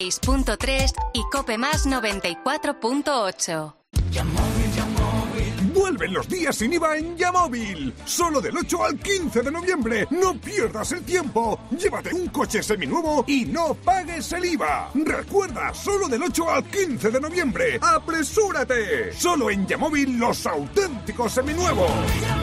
6.3 y Cope Más 94.8. Vuelven los días sin IVA en Yamóvil. Solo del 8 al 15 de noviembre. No pierdas el tiempo. Llévate un coche seminuevo y no pagues el IVA. Recuerda, solo del 8 al 15 de noviembre. ¡Apresúrate! Solo en Yamóvil los auténticos seminuevos.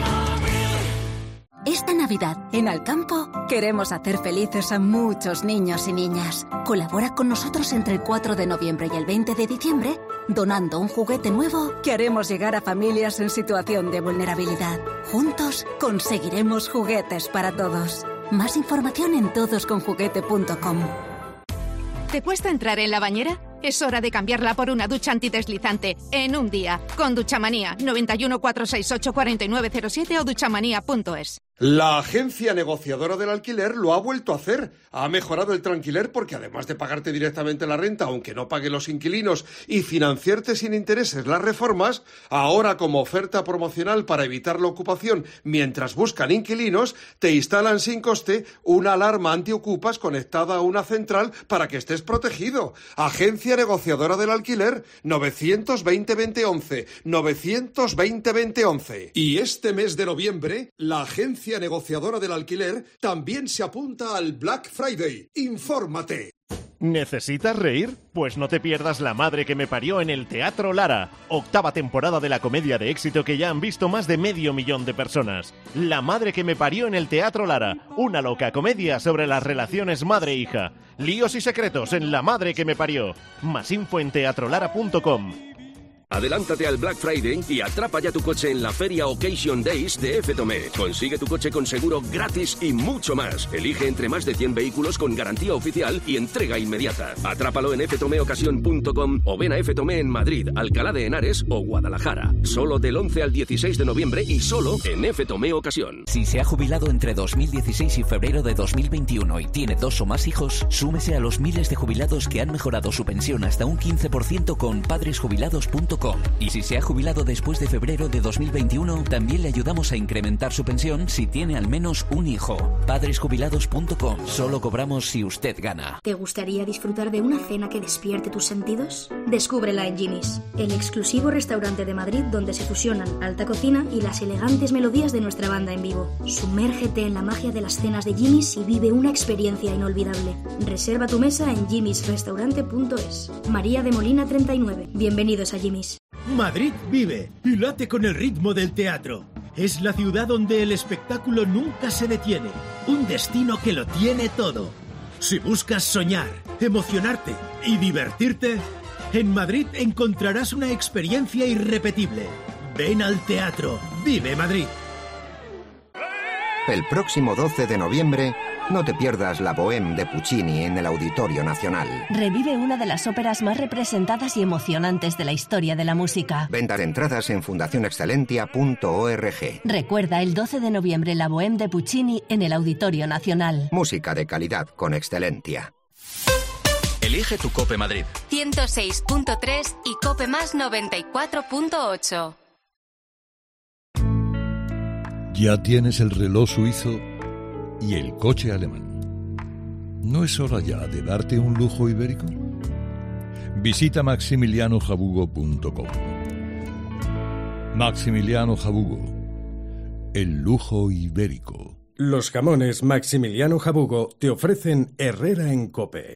Esta Navidad, en Alcampo, queremos hacer felices a muchos niños y niñas. Colabora con nosotros entre el 4 de noviembre y el 20 de diciembre, donando un juguete nuevo que haremos llegar a familias en situación de vulnerabilidad. Juntos conseguiremos juguetes para todos. Más información en todosconjuguete.com. ¿Te cuesta entrar en la bañera? Es hora de cambiarla por una ducha antideslizante en un día. Con Duchamanía, 91 468 4907 o duchamanía.es. La agencia negociadora del alquiler lo ha vuelto a hacer. Ha mejorado el tranquiler porque además de pagarte directamente la renta, aunque no paguen los inquilinos, y financiarte sin intereses las reformas, ahora como oferta promocional para evitar la ocupación mientras buscan inquilinos, te instalan sin coste una alarma antiocupas conectada a una central para que estés protegido. Agencia negociadora del alquiler, 920-2011, 920-2011. Y este mes de noviembre, la agencia negociadora del alquiler también se apunta al Black Friday. ¡Infórmate! ¿Necesitas reír? Pues no te pierdas La madre que me parió en el Teatro Lara. 8ª temporada de la comedia de éxito que ya han visto más de 500.000 de personas. La madre que me parió en el Teatro Lara. Una loca comedia sobre las relaciones madre-hija. Líos y secretos en La madre que me parió. Más info en teatrolara.com. Adelántate al Black Friday y atrapa ya tu coche en la feria Occasion Days de F. Tomé. Consigue tu coche con seguro gratis y mucho más. Elige entre más de 100 vehículos con garantía oficial y entrega inmediata. Atrápalo en ftomeocasión.com o ven a F. Tomé en Madrid, Alcalá de Henares o Guadalajara. Solo del 11 al 16 de noviembre y solo en F. Tomé Ocasión. Si se ha jubilado entre 2016 y febrero de 2021 y tiene 2 o más hijos, súmese a los miles de jubilados que han mejorado su pensión hasta un 15% con padresjubilados.com. Y si se ha jubilado después de febrero de 2021, también le ayudamos a incrementar su pensión si tiene al menos un hijo. Padresjubilados.com. Solo cobramos si usted gana. ¿Te gustaría disfrutar de una cena que despierte tus sentidos? Descúbrela en Jimmy's, el exclusivo restaurante de Madrid donde se fusionan alta cocina y las elegantes melodías de nuestra banda en vivo. Sumérgete en la magia de las cenas de Jimmy's y vive una experiencia inolvidable. Reserva tu mesa en jimmysrestaurante.es. María de Molina 39. Bienvenidos a Jimmy's. Madrid vive y late con el ritmo del teatro. Es la ciudad donde el espectáculo nunca se detiene. Un destino que lo tiene todo. Si buscas soñar, emocionarte y divertirte, en Madrid encontrarás una experiencia irrepetible. Ven al teatro. Vive Madrid. El próximo 12 de noviembre, no te pierdas la Bohème de Puccini en el Auditorio Nacional. Revive una de las óperas más representadas y emocionantes de la historia de la música. Venta de entradas en fundacionexcelentia.org. Recuerda el 12 de noviembre la Bohème de Puccini en el Auditorio Nacional. Música de calidad con Excelentia. Elige tu Cope Madrid. 106.3 y Cope Más 94.8. Ya tienes el reloj suizo y el coche alemán. ¿No es hora ya de darte un lujo ibérico? Visita maximilianojabugo.com. Maximiliano Jabugo, el lujo ibérico. Los jamones Maximiliano Jabugo te ofrecen Herrera en Cope.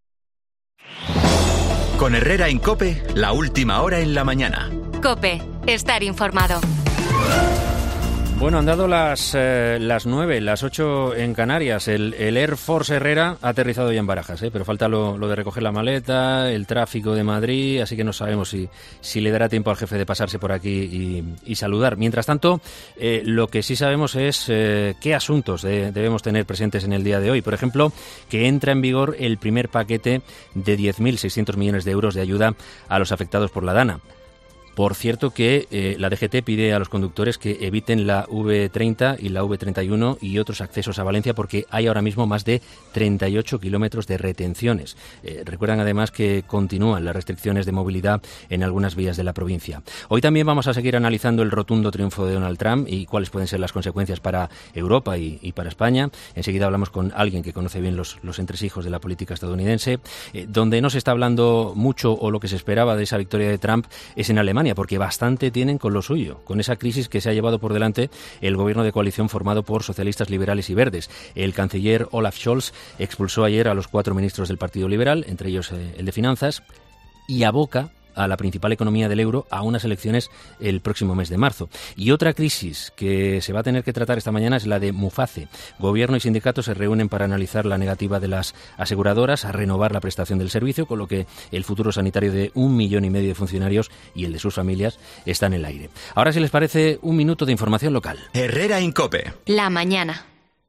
Con Herrera en Cope, la última hora en la mañana. Cope, estar informado. Bueno, han dado las 9, las 8 en Canarias. El Air Force Herrera ha aterrizado ya en Barajas, pero falta lo de recoger la maleta, el tráfico de Madrid, así que no sabemos si le dará tiempo al jefe de pasarse por aquí y saludar. Mientras tanto, lo que sí sabemos es qué asuntos debemos tener presentes en el día de hoy. Por ejemplo, que entra en vigor el primer paquete de 10.600 millones de euros de ayuda a los afectados por la DANA. Por cierto que la DGT pide a los conductores que eviten la V30 y la V31 y otros accesos a Valencia porque hay ahora mismo más de 38 kilómetros de retenciones. Recuerdan además que continúan las restricciones de movilidad en algunas vías de la provincia. Hoy también vamos a seguir analizando el rotundo triunfo de Donald Trump y cuáles pueden ser las consecuencias para Europa y para España. Enseguida hablamos con alguien que conoce bien los entresijos de la política estadounidense. Donde no se está hablando mucho o lo que se esperaba de esa victoria de Trump es en Alemania, porque bastante tienen con lo suyo, con esa crisis que se ha llevado por delante el gobierno de coalición formado por socialistas, liberales y verdes. El canciller Olaf Scholz expulsó ayer a los 4 ministros del Partido Liberal, entre ellos el de Finanzas, y aboca a la principal economía del euro a unas elecciones el próximo mes de marzo. Y otra crisis que se va a tener que tratar esta mañana es la de Muface. Gobierno y sindicatos se reúnen para analizar la negativa de las aseguradoras a renovar la prestación del servicio, con lo que el futuro sanitario de 1,5 millones de funcionarios y el de sus familias está en el aire. Ahora, si les parece, un minuto de información local. Herrera en COPE. La mañana.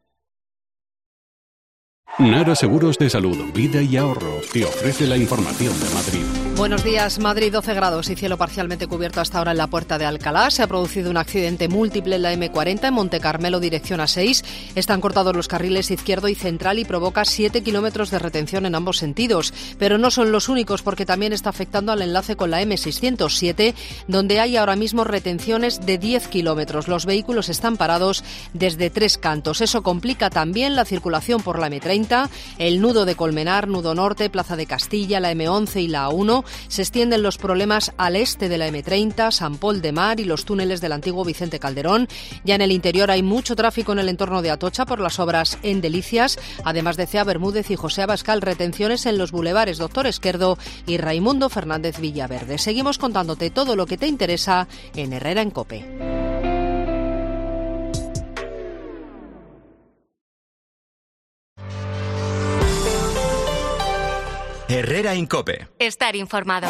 Nara Seguros de Salud, Vida y Ahorro te ofrece la información de Madrid. Buenos días. Madrid, 12 grados y cielo parcialmente cubierto hasta ahora en la Puerta de Alcalá. Se ha producido un accidente múltiple en la M40 en Montecarmelo, dirección A6. Están cortados los carriles izquierdo y central y provoca 7 kilómetros de retención en ambos sentidos. Pero no son los únicos, porque también está afectando al enlace con la M607, donde hay ahora mismo retenciones de 10 kilómetros. Los vehículos están parados desde 3 cantos. Eso complica también la circulación por la M30. El nudo de Colmenar, nudo norte, Plaza de Castilla, la M11 y la A1. Se extienden los problemas al este de la M30, San Pol de Mar y los túneles del antiguo Vicente Calderón. Ya en el interior hay mucho tráfico en el entorno de Atocha por las obras en Delicias, además de Cea Bermúdez y José Abascal, retenciones en los bulevares Doctor Esquerdo y Raimundo Fernández Villaverde. Seguimos contándote todo lo que te interesa en Herrera en COPE. Herrera en COPE. Estar informado.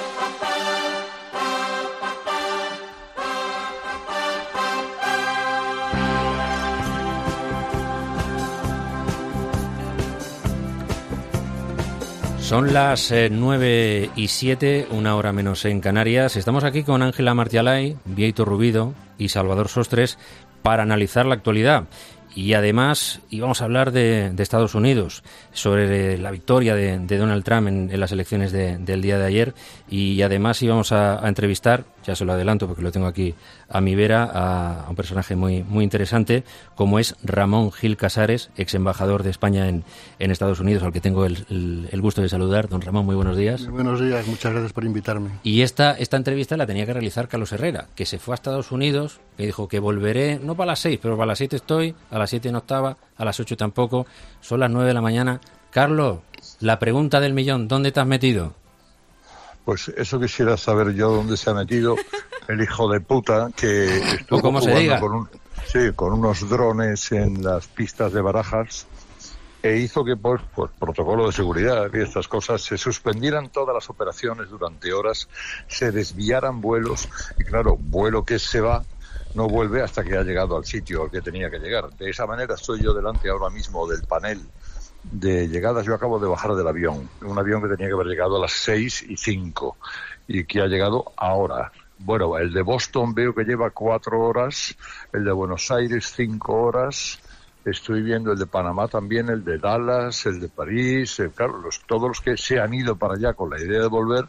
Son las 9:07, 1 hora menos en Canarias. Estamos aquí con Ángela Martialay, Bieito Rubido y Salvador Sostres para analizar la actualidad. Y además íbamos a hablar de Estados Unidos, sobre la victoria de Donald Trump en las elecciones del día de ayer. Y además íbamos a entrevistar, ya se lo adelanto porque lo tengo aquí a mi vera, a un personaje muy, muy interesante, como es Ramón Gil Casares, ex embajador de España en Estados Unidos, al que tengo el gusto de saludar. Don Ramón, muy buenos días. Muy buenos días, muchas gracias por invitarme. Y esta entrevista la tenía que realizar Carlos Herrera, que se fue a Estados Unidos, que dijo que volveré, no para las 6, pero para las 7 estoy, a las 7 no estaba, a las 8 tampoco, son las 9 de la mañana. Carlos, la pregunta del millón, ¿dónde te has metido? Pues eso quisiera saber yo dónde se ha metido el hijo de puta que estuvo jugando con unos drones en las pistas de Barajas e hizo que por protocolo de seguridad y estas cosas se suspendieran todas las operaciones durante horas, se desviaran vuelos y claro, vuelo que se va no vuelve hasta que ha llegado al sitio al que tenía que llegar. De esa manera estoy yo delante ahora mismo del panel de llegadas. Yo acabo de bajar del avión, un avión que tenía que haber llegado a las 6:05 y que ha llegado ahora. Bueno, el de Boston veo que lleva 4 horas, el de Buenos Aires 5 horas, estoy viendo el de Panamá también, el de Dallas, el de París, claro, todos los que se han ido para allá con la idea de volver,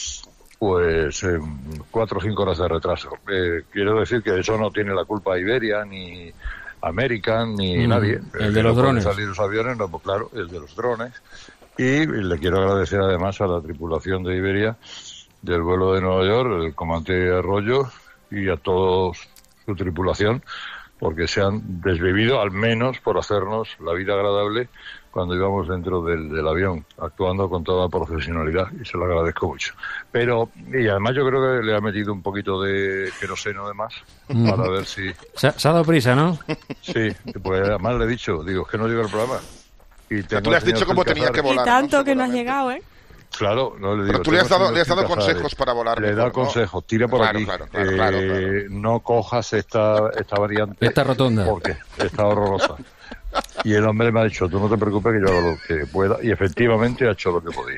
pues 4 o 5 horas de retraso. Quiero decir que eso no tiene la culpa Iberia, ni American, ni nadie. El de los drones. Salir los aviones, no, pues claro, el de los drones. Y le quiero agradecer además a la tripulación de Iberia del vuelo de Nueva York, el comandante Arroyo y a toda su tripulación, porque se han desvivido al menos por hacernos la vida agradable cuando íbamos dentro del avión, actuando con toda profesionalidad, y se lo agradezco mucho. Pero, y además yo creo que le ha metido un poquito de queroseno de más, para ver si... Se ha dado prisa, ¿no? Sí, pues además le he dicho, digo, es que no llega el programa. Y tú le has dicho cómo tenía que volar. Y tanto, ¿no? Que no has llegado, ¿eh? Claro, no le digo. Pero tú le has dado consejos para volar. Le he dado consejos, tira por aquí. Claro. No cojas esta variante. Esta rotonda. Porque está horrorosa. Y el hombre me ha dicho, tú no te preocupes que yo hago lo que pueda. Y efectivamente ha hecho lo que podía.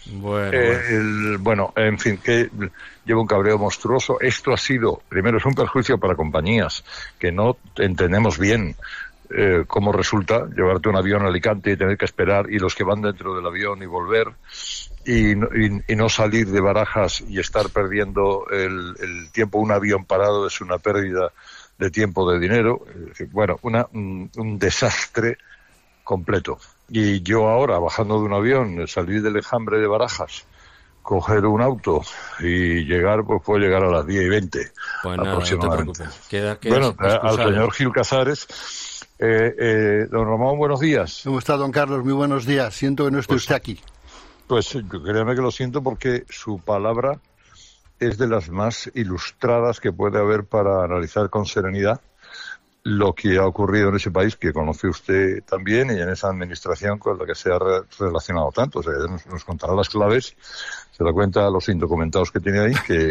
Bueno, en fin, que lleva un cabreo monstruoso. Esto ha sido, primero, es un perjuicio para compañías que no entendemos bien cómo resulta llevarte un avión a Alicante y tener que esperar, y los que van dentro del avión y volver, y no salir de Barajas y estar perdiendo el tiempo. Un avión parado es una pérdida de tiempo, de dinero. Bueno, un desastre completo. Y yo ahora, bajando de un avión, salir del enjambre de Barajas, coger un auto y llegar, pues puedo llegar a las 10:20 aproximadamente. No te preocupes. Bueno, al señor Gil Casares. Don Ramón, buenos días. ¿Cómo está, don Carlos? Muy buenos días. Siento que no esté usted aquí. Pues créame que lo siento, porque su palabra es de las más ilustradas que puede haber para analizar con serenidad lo que ha ocurrido en ese país, que conoce usted también, y en esa administración con la que se ha relacionado tanto. O sea, nos contará las claves, se da cuenta a los indocumentados que tiene ahí,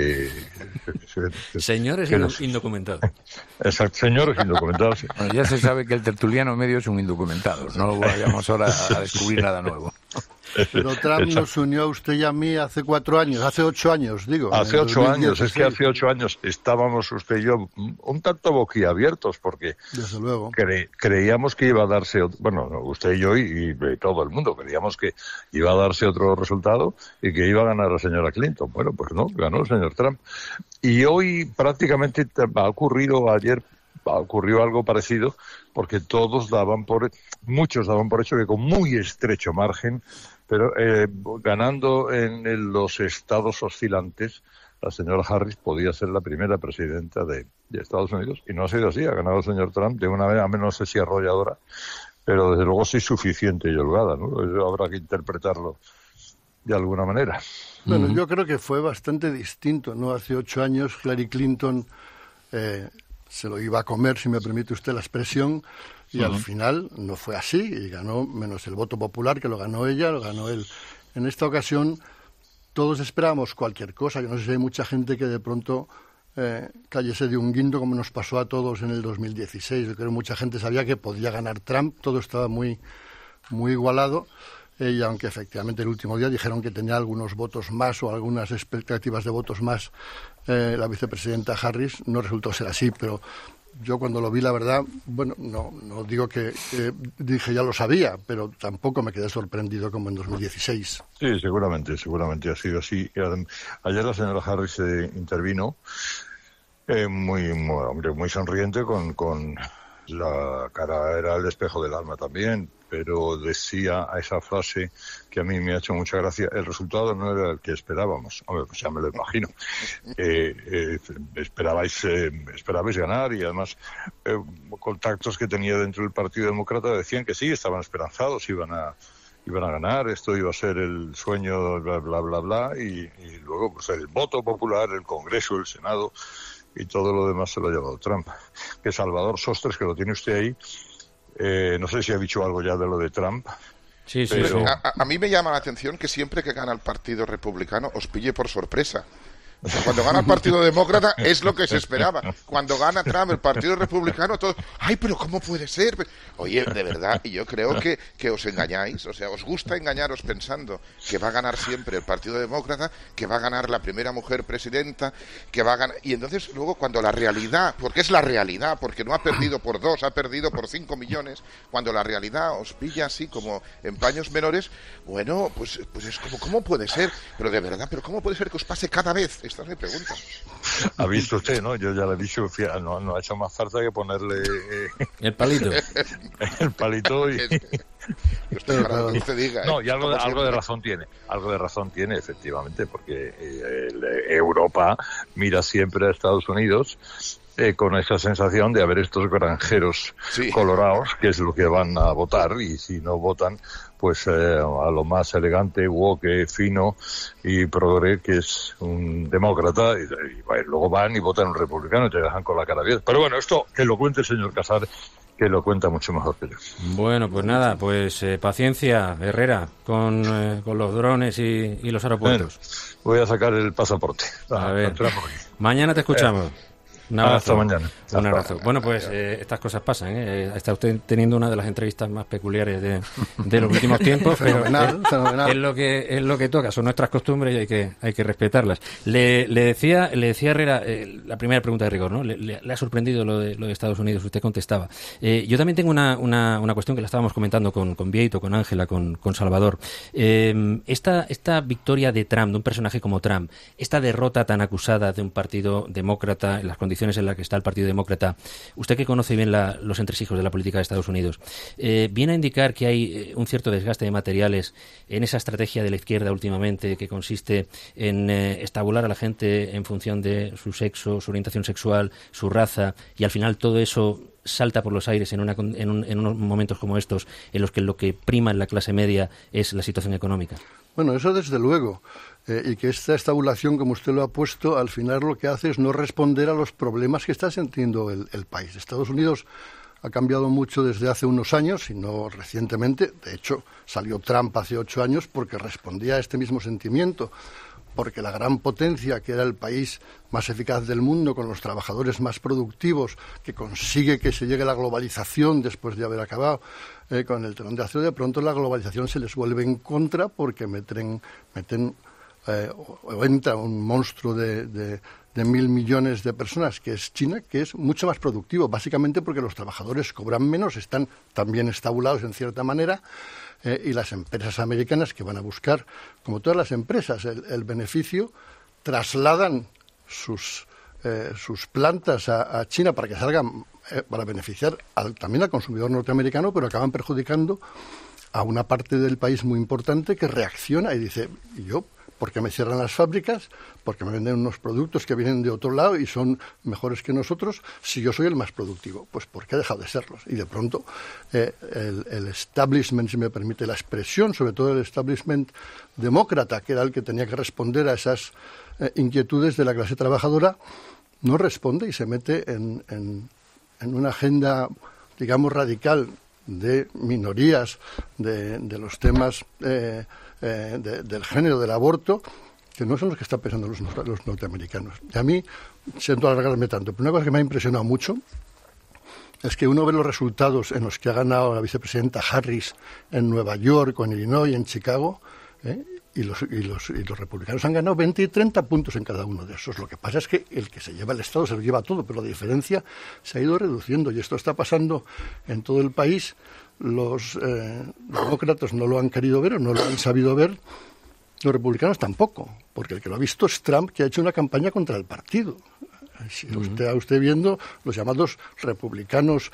señores indocumentados. Exacto, señores indocumentados. Sí. Bueno, ya se sabe que el tertuliano medio es un indocumentado, no lo vayamos ahora a descubrir nada nuevo. Pero Trump nos unió a usted y a mí hace 4 años, hace 8 años, digo. Hace 8 años, es que hace 8 años estábamos usted y yo un tanto boquiabiertos, porque desde luego creíamos que iba a darse, bueno, usted y yo y todo el mundo creíamos que iba a darse otro resultado y que iba a ganar la señora Clinton. Bueno, pues no, ganó el señor Trump. Y hoy prácticamente ocurrió algo parecido, porque muchos daban por hecho que con muy estrecho margen, pero ganando en los estados oscilantes, la señora Harris podía ser la primera presidenta de Estados Unidos, y no ha sido así. Ha ganado el señor Trump de una manera, no sé si arrolladora, pero desde luego sí suficiente y holgada, ¿no? Eso habrá que interpretarlo de alguna manera. Bueno, yo creo que fue bastante distinto, ¿no? Hace 8 años Hillary Clinton se lo iba a comer, si me permite usted la expresión, y al final no fue así, y ganó, menos el voto popular, que lo ganó ella, lo ganó él. En esta ocasión todos esperábamos cualquier cosa. Yo no sé si hay mucha gente que de pronto cayese de un guindo, como nos pasó a todos en el 2016. Yo creo que mucha gente sabía que podía ganar Trump, todo estaba muy, muy igualado. Y aunque efectivamente el último día dijeron que tenía algunos votos más o algunas expectativas de votos más la vicepresidenta Harris, no resultó ser así, pero yo cuando lo vi, la verdad, bueno, no digo que dije ya lo sabía, pero tampoco me quedé sorprendido como en 2016. Sí, seguramente ha sido así. Ayer la señora Harris intervino muy sonriente, con la cara, era el espejo del alma también, pero decía a esa frase que a mí me ha hecho mucha gracia: el resultado no era el que esperábamos. Hombre, pues ya me lo imagino. Esperabais ganar, y además contactos que tenía dentro del Partido Demócrata decían que sí, estaban esperanzados, iban a ganar, esto iba a ser el sueño, bla, bla, bla, bla, y luego pues el voto popular, el Congreso, el Senado y todo lo demás se lo ha llevado Trump. Que Salvador Sostres, que lo tiene usted ahí, no sé si ha dicho algo ya de lo de Trump. Sí. A mí me llama la atención que siempre que gana el Partido Republicano os pille por sorpresa. O sea, cuando gana el Partido Demócrata es lo que se esperaba. Cuando gana Trump, el Partido Republicano, todos, ¡ay, pero cómo puede ser! Oye, de verdad, y yo creo que os engañáis. O sea, os gusta engañaros pensando que va a ganar siempre el Partido Demócrata, que va a ganar la primera mujer presidenta, que va a ganar... Y entonces luego cuando la realidad, porque es la realidad, porque no ha perdido por 2, ha perdido por 5 millones, cuando la realidad os pilla así como en paños menores, bueno, pues es como, ¿cómo puede ser? Pero de verdad, ¿pero cómo puede ser que os pase cada vez? Esta es mi pregunta. Ha visto usted, ¿no? Yo ya le he dicho, no ha hecho más falta que ponerle... el palito. El palito y... usted diga, no, y algo de razón tiene. Algo de razón tiene, efectivamente, porque Europa mira siempre a Estados Unidos con esa sensación de haber estos granjeros colorados, que es lo que van a votar, y si no votan, pues a lo más elegante, woke, fino y progre, que es un demócrata, y luego van y votan un republicano y te dejan con la cara abierta. Pero bueno, esto que lo cuente el señor Casares, que lo cuenta mucho mejor que yo. Bueno, pues nada, paciencia, Herrera, con los drones y los aeropuertos. Voy a sacar el pasaporte. A ver, mañana te escuchamos. Un abrazo. Hasta mañana. Un abrazo. Bueno, pues estas cosas pasan. Está usted teniendo una de las entrevistas más peculiares de los últimos tiempos, pero fenomenal. Es lo que toca. Son nuestras costumbres y hay que respetarlas. Le decía Herrera, la primera pregunta de rigor, ¿no? Le ha sorprendido lo de Estados Unidos. Usted contestaba. Yo también tengo una cuestión que la estábamos comentando con Vieito, con Ángela, con Salvador. Esta victoria de Trump, de un personaje como Trump, esta derrota tan acusada de un partido demócrata, en las condiciones en las que está el Partido Demócrata, usted que conoce bien los entresijos de la política de Estados Unidos, ¿viene a indicar que hay un cierto desgaste de materiales en esa estrategia de la izquierda últimamente que consiste en estabular a la gente en función de su sexo, su orientación sexual, su raza, y al final todo eso salta por los aires en unos momentos como estos, en los que lo que prima en la clase media es la situación económica? Bueno, eso desde luego. Y que esta estabulación, como usted lo ha puesto, al final lo que hace es no responder a los problemas que está sintiendo el país. Estados Unidos ha cambiado mucho desde hace unos años, y no recientemente. De hecho, salió Trump hace 8 años porque respondía a este mismo sentimiento. Porque la gran potencia, que era el país más eficaz del mundo, con los trabajadores más productivos, que consigue que se llegue a la globalización después de haber acabado con el telón de acero, de pronto la globalización se les vuelve en contra porque entra un monstruo de 1.000 millones de personas, que es China, que es mucho más productivo, básicamente porque los trabajadores cobran menos, están también estabulados en cierta manera, y las empresas americanas, que van a buscar, como todas las empresas, el beneficio, trasladan sus plantas a China para que salgan, para beneficiar también al consumidor norteamericano, pero acaban perjudicando a una parte del país muy importante que reacciona y dice, ¿por qué me cierran las fábricas? ¿Por qué me venden unos productos que vienen de otro lado y son mejores que nosotros si yo soy el más productivo? Pues porque ha dejado de serlos. Y de pronto el establishment, si me permite la expresión, sobre todo el establishment demócrata, que era el que tenía que responder a esas inquietudes de la clase trabajadora, no responde y se mete en una agenda, digamos, radical de minorías, de los temas del género, del aborto, que no son los que están pensando los norteamericanos. Y a mí, siento alargarme tanto, pero una cosa que me ha impresionado mucho es que uno ve los resultados en los que ha ganado la vicepresidenta Harris en Nueva York, en Illinois, en Chicago, y los republicanos han ganado 20 y 30 puntos en cada uno de esos. Lo que pasa es que el que se lleva el Estado se lo lleva todo, pero la diferencia se ha ido reduciendo, y esto está pasando en todo el país. Los demócratas no lo han querido ver o no lo han sabido ver, los republicanos tampoco, porque el que lo ha visto es Trump, que ha hecho una campaña contra el partido. Si usted viendo los llamados republicanos,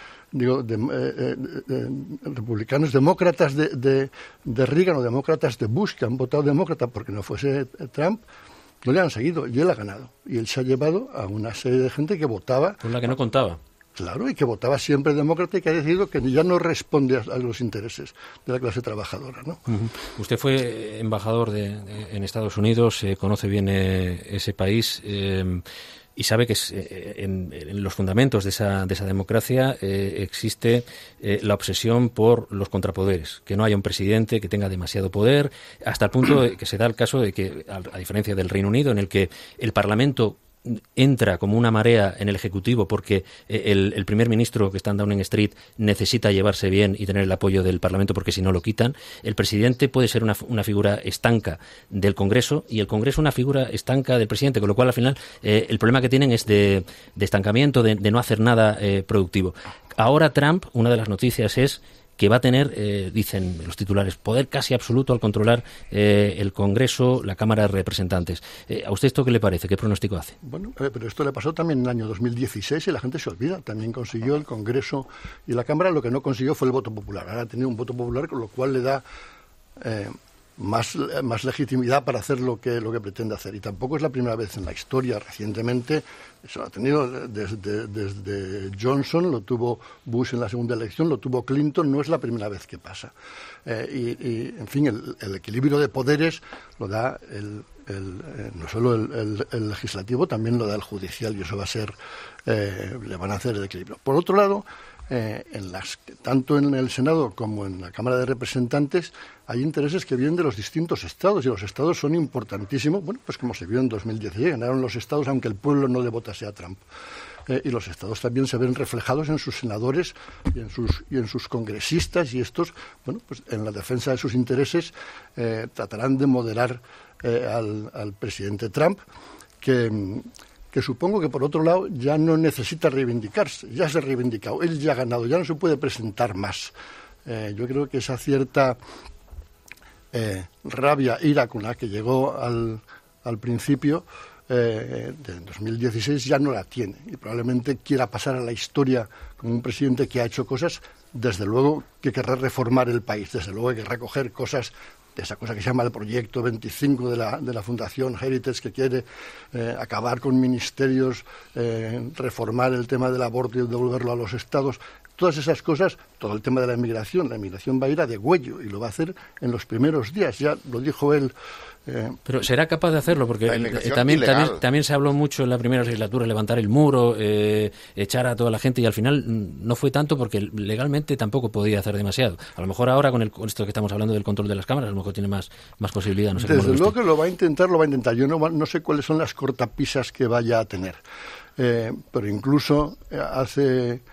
republicanos demócratas de Reagan o demócratas de Bush, que han votado demócrata porque no fuese Trump, no le han seguido, y él ha ganado. Y él se ha llevado a una serie de gente que votaba... Con la que no contaba. Claro, y que votaba siempre demócrata, y que ha decidido que ya no responde a los intereses de la clase trabajadora, ¿no? Usted fue embajador en Estados Unidos, conoce bien ese país, y sabe que en los fundamentos de esa democracia existe la obsesión por los contrapoderes, que no haya un presidente que tenga demasiado poder, hasta el punto de que se da el caso de que, a diferencia del Reino Unido, en el que el Parlamento entra como una marea en el Ejecutivo porque el primer ministro que está en Downing Street necesita llevarse bien y tener el apoyo del Parlamento, porque si no lo quitan. El presidente puede ser una figura estanca del Congreso, y el Congreso una figura estanca del presidente, con lo cual al final el problema que tienen es de estancamiento, de no hacer nada productivo. Ahora Trump, una de las noticias es que va a tener, dicen los titulares, poder casi absoluto al controlar el Congreso, la Cámara de Representantes. ¿A usted esto qué le parece? ¿Qué pronóstico hace? Bueno, pero esto le pasó también en el año 2016 y la gente se olvida. También consiguió el Congreso y la Cámara, lo que no consiguió fue el voto popular. Ahora ha tenido un voto popular, con lo cual le da más legitimidad para hacer lo que pretende hacer. Y tampoco es la primera vez en la historia. Recientemente eso lo ha tenido desde Johnson, lo tuvo Bush en la segunda elección, lo tuvo Clinton, no es la primera vez que pasa. En fin, el equilibrio de poderes lo da no solo el legislativo, también lo da el judicial, y eso va a ser, le van a hacer el equilibrio. Por otro lado, tanto en el Senado como en la Cámara de Representantes hay intereses que vienen de los distintos estados, y los estados son importantísimos. Bueno, pues como se vio en 2016, ganaron los estados aunque el pueblo no le votase a Trump. y los estados también se ven reflejados en sus senadores y en sus congresistas, y estos, bueno, pues en la defensa de sus intereses tratarán de moderar al presidente Trump, que supongo que por otro lado ya no necesita reivindicarse, ya se ha reivindicado, él ya ha ganado, ya no se puede presentar más. Yo creo que esa cierta rabia, ira con la que llegó al principio de 2016 ya no la tiene, y probablemente quiera pasar a la historia como un presidente que ha hecho cosas, desde luego que querrá reformar el país, desde luego que querrá coger cosas de esa cosa que se llama el Proyecto 25 de la Fundación Heritage, que quiere acabar con ministerios, reformar el tema del aborto y devolverlo a los estados. Todas esas cosas, todo el tema de la inmigración va a ir a degüello y lo va a hacer en los primeros días, ya lo dijo él. Pero será capaz de hacerlo, porque también se habló mucho en la primera legislatura, levantar el muro, echar a toda la gente, y al final no fue tanto porque legalmente tampoco podía hacer demasiado. A lo mejor ahora con esto que estamos hablando del control de las cámaras, a lo mejor tiene más posibilidad. No sé. Desde luego que lo va a intentar. Yo no sé cuáles son las cortapisas que vaya a tener, pero incluso hace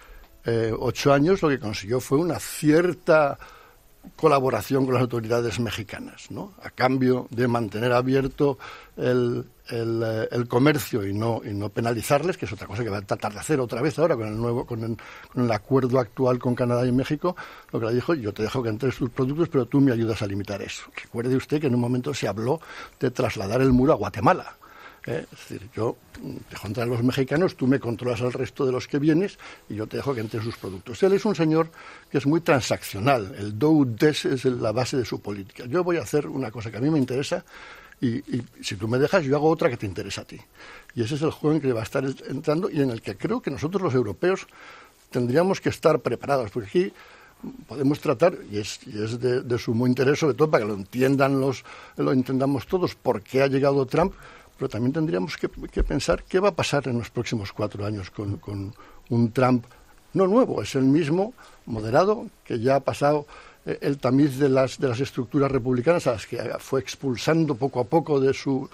8 años lo que consiguió fue una cierta colaboración con las autoridades mexicanas, ¿no? A cambio de mantener abierto el comercio y no penalizarles, que es otra cosa que va a tratar de hacer otra vez ahora con el acuerdo actual con Canadá y México. Lo que le dijo: yo te dejo que entres tus productos, pero tú me ayudas a limitar eso. Recuerde usted que en un momento se habló de trasladar el muro a Guatemala. Es decir, yo dejo entrar a los mexicanos, tú me controlas al resto de los que vienes y yo te dejo que entre sus productos. Él es un señor que es muy transaccional. El do-des es la base de su política. Yo voy a hacer una cosa que a mí me interesa y si tú me dejas, yo hago otra que te interesa a ti. Y ese es el juego en que va a estar entrando y en el que creo que nosotros los europeos tendríamos que estar preparados, porque aquí podemos tratar, y es de sumo interés, sobre todo para que lo entendamos todos, por qué ha llegado Trump. Pero también tendríamos que pensar qué va a pasar en los próximos 4 años con un Trump no nuevo, es el mismo, moderado, que ya ha pasado el tamiz de las estructuras republicanas, a las que fue expulsando poco a poco de su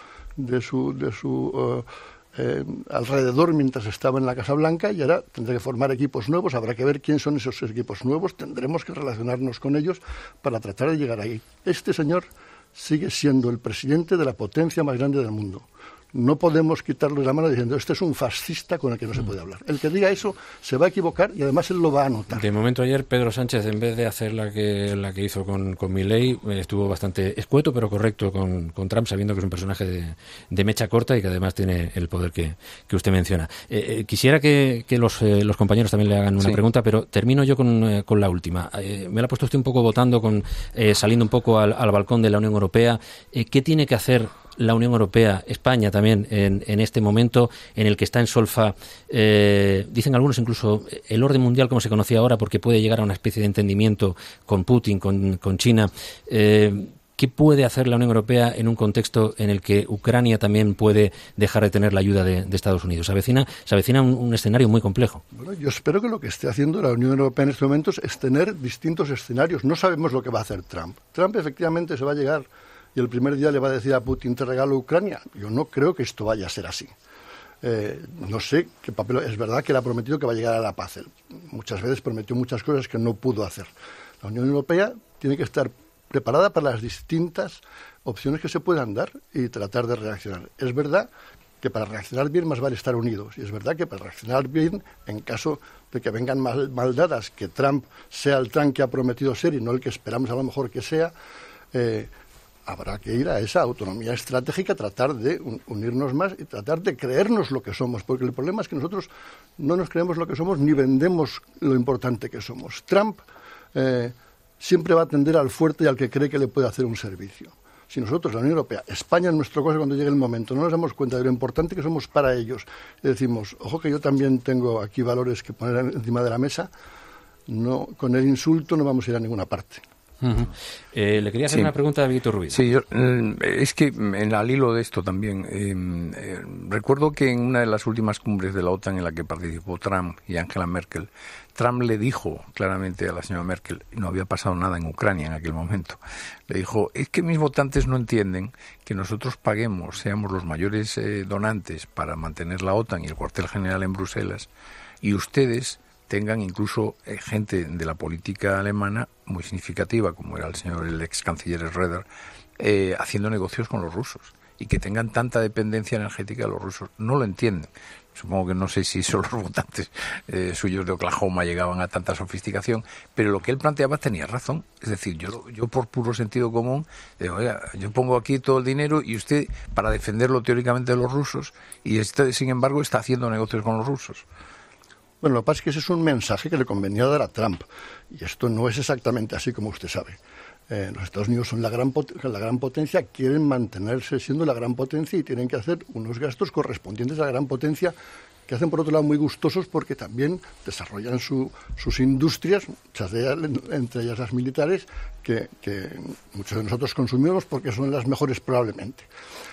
alrededor mientras estaba en la Casa Blanca, y ahora tendrá que formar equipos nuevos. Habrá que ver quién son esos equipos nuevos, tendremos que relacionarnos con ellos para tratar de llegar ahí. Este señor sigue siendo el presidente de la potencia más grande del mundo. No podemos quitarle la mano diciendo: este es un fascista con el que no se puede hablar. El que diga eso se va a equivocar y además él lo va a notar. De momento ayer Pedro Sánchez, en vez de hacer la que hizo con Milei, estuvo bastante escueto pero correcto con Trump, sabiendo que es un personaje de mecha corta y que además tiene el poder que usted menciona. Quisiera que los compañeros también le hagan una pregunta, pero termino yo con la última. Me la ha puesto usted un poco votando, saliendo un poco al balcón de la Unión Europea. ¿Qué tiene que hacer la Unión Europea, España también, en este momento en el que está en solfa, dicen algunos incluso, el orden mundial como se conocía ahora, porque puede llegar a una especie de entendimiento con Putin, con China? ¿Qué puede hacer la Unión Europea en un contexto en el que Ucrania también puede dejar de tener la ayuda de Estados Unidos? Se avecina un escenario muy complejo. Bueno, yo espero que lo que esté haciendo la Unión Europea en estos momentos es tener distintos escenarios. No sabemos lo que va a hacer Trump. Trump efectivamente se va a llegar y el primer día le va a decir a Putin: te regalo Ucrania. Yo no creo que esto vaya a ser así. No sé qué papel. Es verdad que él ha prometido que va a llegar a la paz. Él muchas veces prometió muchas cosas que no pudo hacer. La Unión Europea tiene que estar preparada para las distintas opciones que se puedan dar y tratar de reaccionar. Es verdad que para reaccionar bien más vale estar unidos. Y es verdad que para reaccionar bien, en caso de que vengan maldadas, que Trump sea el Trump que ha prometido ser y no el que esperamos a lo mejor que sea, habrá que ir a esa autonomía estratégica, tratar de unirnos más y tratar de creernos lo que somos, porque el problema es que nosotros no nos creemos lo que somos ni vendemos lo importante que somos. Trump siempre va a atender al fuerte y al que cree que le puede hacer un servicio. Si nosotros, la Unión Europea, España en nuestro caso, cuando llegue el momento, no nos damos cuenta de lo importante que somos para ellos, y decimos: ojo que yo también tengo aquí valores que poner encima de la mesa, no, con el insulto no vamos a ir a ninguna parte. Le quería hacer una pregunta a Víctor Ruiz. Sí, es que al hilo de esto también, recuerdo que en una de las últimas cumbres de la OTAN en la que participó Trump y Angela Merkel, Trump le dijo claramente a la señora Merkel, no había pasado nada en Ucrania en aquel momento, le dijo, es que mis votantes no entienden que nosotros paguemos, seamos los mayores donantes para mantener la OTAN y el cuartel general en Bruselas, y ustedes tengan incluso gente de la política alemana muy significativa, como era el ex canciller Schröder, haciendo negocios con los rusos, y que tengan tanta dependencia energética de los rusos. No lo entienden. Supongo que no sé si solo los votantes suyos de Oklahoma llegaban a tanta sofisticación, pero lo que él planteaba tenía razón. Es decir, yo por puro sentido común, digo, oiga, yo pongo aquí todo el dinero y usted, para defenderlo teóricamente de los rusos, y sin embargo está haciendo negocios con los rusos. Bueno, lo que pasa es que ese es un mensaje que le convenía dar a Trump, y esto no es exactamente así como usted sabe. Los Estados Unidos son la gran potencia, quieren mantenerse siendo la gran potencia y tienen que hacer unos gastos correspondientes a la gran potencia, que hacen por otro lado muy gustosos porque también desarrollan sus industrias, muchas de ellas, entre ellas las militares, que muchos de nosotros consumimos porque son las mejores probablemente.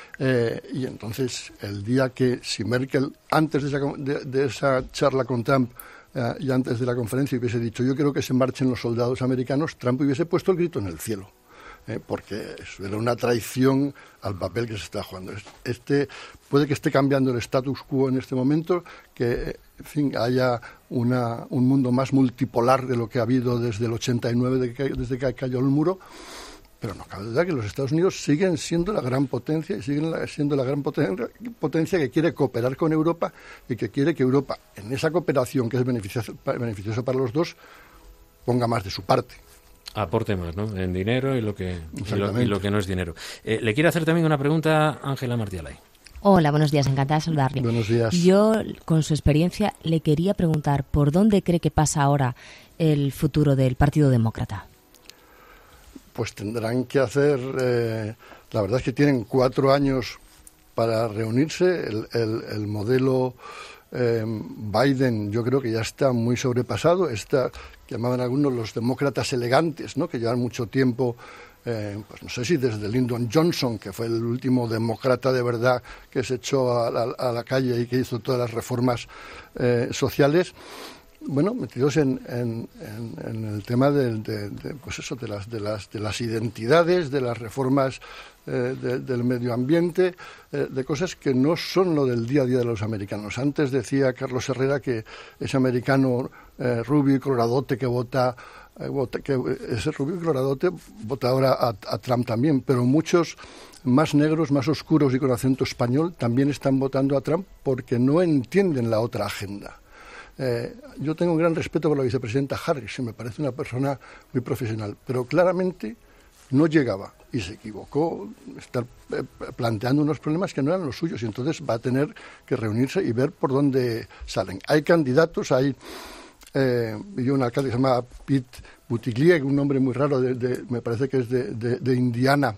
Y entonces, el día que si Merkel, antes de esa charla con Trump y antes de la conferencia, hubiese dicho yo quiero que se marchen los soldados americanos, Trump hubiese puesto el grito en el cielo, porque eso era una traición al papel que se está jugando. Puede que esté cambiando el status quo en este momento, que en fin, haya un mundo más multipolar de lo que ha habido desde el 89, desde que cayó el muro. Pero no cabe duda que los Estados Unidos siguen siendo la gran potencia y siguen siendo la gran potencia que quiere cooperar con Europa y que quiere que Europa, en esa cooperación que es beneficiosa para los dos, ponga más de su parte. Aporte más, ¿no? En dinero y lo que no es dinero. Le quiero hacer también una pregunta a Ángela Martialay. Hola, buenos días, encantada de saludarle. Buenos días. Yo, con su experiencia, le quería preguntar ¿por dónde cree que pasa ahora el futuro del Partido Demócrata? Pues tendrán que hacer, la verdad es que tienen 4 años para reunirse. El modelo Biden yo creo que ya está muy sobrepasado. Que llamaban algunos los demócratas elegantes, ¿no? Que llevan mucho tiempo, pues no sé si desde Lyndon Johnson, que fue el último demócrata de verdad que se echó a la calle y que hizo todas las reformas sociales. Bueno, metidos en el tema pues eso, de las identidades, de las reformas del medio ambiente, de cosas que no son lo del día a día de los americanos. Antes decía Carlos Herrera que ese americano rubio y coloradote que ese rubio y coloradote vota ahora a Trump también, pero muchos más negros, más oscuros y con acento español también están votando a Trump porque no entienden la otra agenda. Yo tengo un gran respeto por la vicepresidenta Harris, me parece una persona muy profesional, pero claramente no llegaba y se equivocó, estar planteando unos problemas que no eran los suyos, y entonces va a tener que reunirse y ver por dónde salen. Hay candidatos, hay un alcalde que se llama Pete Buttigieg, un nombre muy raro, me parece que es de Indiana,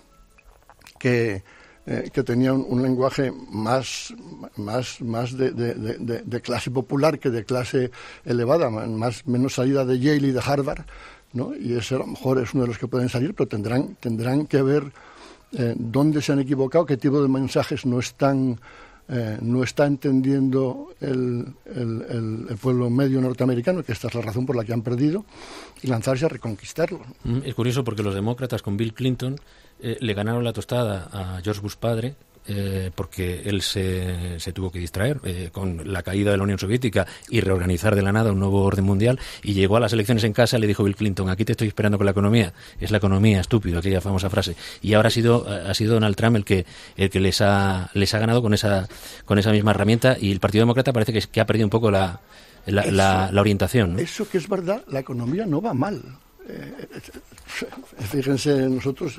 que tenía un lenguaje más de clase popular que de clase elevada, menos salida de Yale y de Harvard, ¿no? Y ese a lo mejor es uno de los que pueden salir, pero tendrán que ver dónde se han equivocado, qué tipo de mensajes no está entendiendo el pueblo medio norteamericano, que esta es la razón por la que han perdido, y lanzarse a reconquistarlo. Es curioso porque los demócratas con Bill Clinton le ganaron la tostada a George Bush padre, porque él se tuvo que distraer con la caída de la Unión Soviética y reorganizar de la nada un nuevo orden mundial, y llegó a las elecciones en casa y le dijo Bill Clinton, aquí te estoy esperando con la economía, es la economía, estúpido, aquella famosa frase. Y ahora ha sido Donald Trump el que les ha ganado con esa misma herramienta, y el Partido Demócrata parece que ha perdido un poco la orientación, ¿no? Eso que es verdad, la economía no va mal. Fíjense, nosotros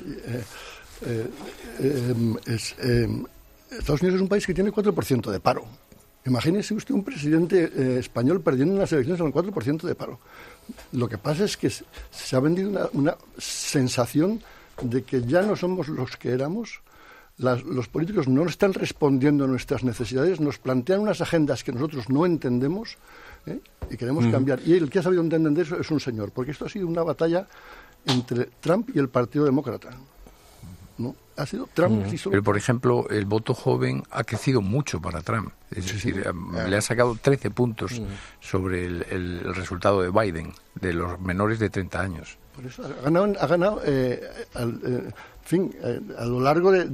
Estados Unidos es un país que tiene 4% de paro. Imagínese usted un presidente español perdiendo unas elecciones con el 4% de paro. Lo que pasa es que se ha vendido una sensación de que ya no somos los que éramos. Los políticos no están respondiendo a nuestras necesidades, nos plantean unas agendas que nosotros no entendemos, y queremos cambiar. Y el que ha sabido entender eso es un señor, porque esto ha sido una batalla entre Trump y el Partido Demócrata. ¿No? Ha sido Trump. Pero, por ejemplo, el voto joven ha crecido mucho para Trump. Es decir, le ha sacado 13 puntos sobre el resultado de Biden, de los menores de 30 años. Por eso ha ganado a lo largo de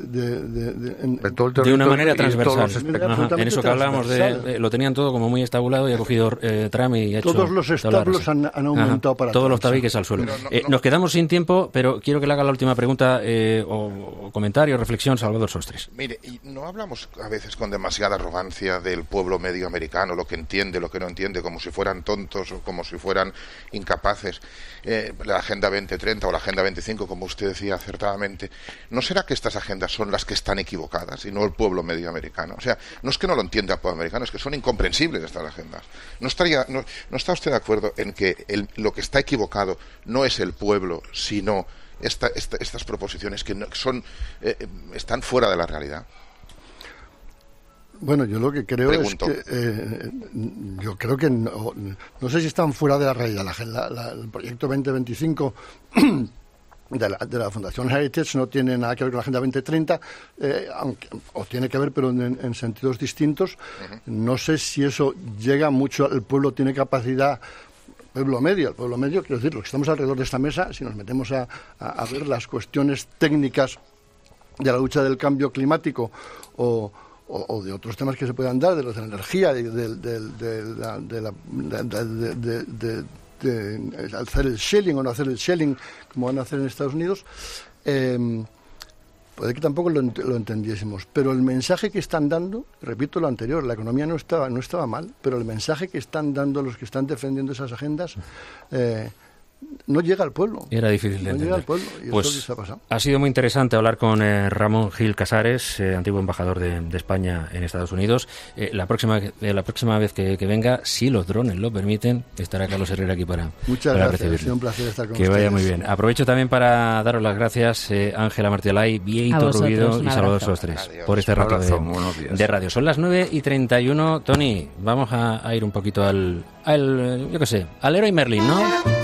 una manera transversal. En eso que hablábamos lo tenían todo como muy estabulado y ha cogido Trump y ha hecho... Todos los establos han aumentado para todos los tabiques al suelo. Nos quedamos sin tiempo, pero quiero que le haga la última pregunta o comentario, reflexión, Salvador Sostres. Mire, y no hablamos a veces con demasiada arrogancia del pueblo medio americano, lo que entiende, lo que no entiende, como si fueran tontos o como si fueran incapaces. La Agenda 2030 o la Agenda 25, como usted decía acertadamente, ¿no será que estas agendas son las que están equivocadas y no el pueblo medio americano? O sea, no es que no lo entienda el pueblo americano, es que son incomprensibles estas agendas. ¿No está usted de acuerdo en que lo que está equivocado no es el pueblo, sino estas proposiciones que están fuera de la realidad? Bueno, yo lo que creo es que yo creo que no sé si están fuera de la realidad. El proyecto 2025 de la Fundación Heritage no tiene nada que ver con la Agenda 2030, o tiene que ver, pero en sentidos distintos. No sé si eso llega mucho. El pueblo tiene capacidad. El pueblo medio, quiero decir, los que estamos alrededor de esta mesa, si nos metemos a ver las cuestiones técnicas de la lucha del cambio climático o de otros temas que se puedan dar, de la energía, de hacer el shelling o no hacer el shelling, como van a hacer en Estados Unidos, puede que tampoco lo entendiésemos. Pero el mensaje que están dando, repito lo anterior, la economía no estaba mal, pero el mensaje que están dando los que están defendiendo esas agendas no llega al pueblo. Era difícil de entender. Llega al pueblo, y pues eso se ha pasado. Ha sido muy interesante hablar con Ramón Gil Casares, antiguo embajador de España en Estados Unidos. La próxima vez que venga, si los drones lo permiten, estará Carlos Herrera aquí para recibirlo. Ha sido un placer estar con ustedes. Que vaya muy bien. Aprovecho también para daros las gracias, Ángela Martialay, Vieito Rubido y Salvador Sostres, por este rato de radio. Son las 9:31. Tony, vamos a ir un poquito al Leroy Merlin, ¿no?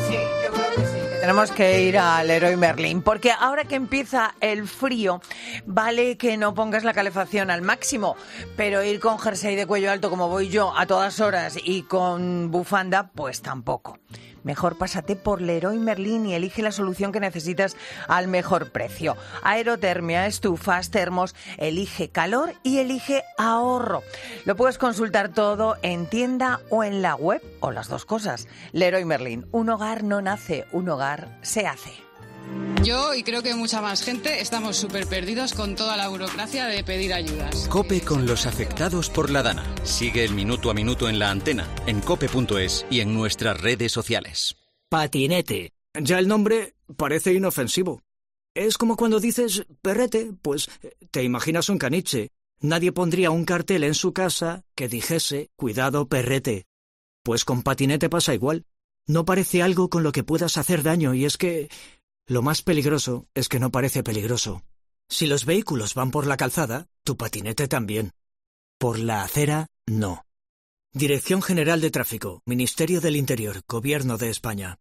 Tenemos que ir al Leroy Merlin, porque ahora que empieza el frío, vale que no pongas la calefacción al máximo, pero ir con jersey de cuello alto como voy yo a todas horas y con bufanda, pues tampoco. Mejor pásate por Leroy Merlin y elige la solución que necesitas al mejor precio. Aerotermia, estufas, termos, elige calor y elige ahorro. Lo puedes consultar todo en tienda o en la web, o las dos cosas. Leroy Merlin, un hogar no nace, un hogar se hace. Yo y creo que mucha más gente estamos súper perdidos con toda la burocracia de pedir ayudas. COPE con los afectados por la Dana. Sigue el minuto a minuto en la antena, en cope.es y en nuestras redes sociales. Patinete. Ya el nombre parece inofensivo. Es como cuando dices perrete, pues te imaginas un caniche. Nadie pondría un cartel en su casa que dijese cuidado perrete. Pues con patinete pasa igual. No parece algo con lo que puedas hacer daño y es que... lo más peligroso es que no parece peligroso. Si los vehículos van por la calzada, tu patinete también. Por la acera, no. Dirección General de Tráfico, Ministerio del Interior, Gobierno de España.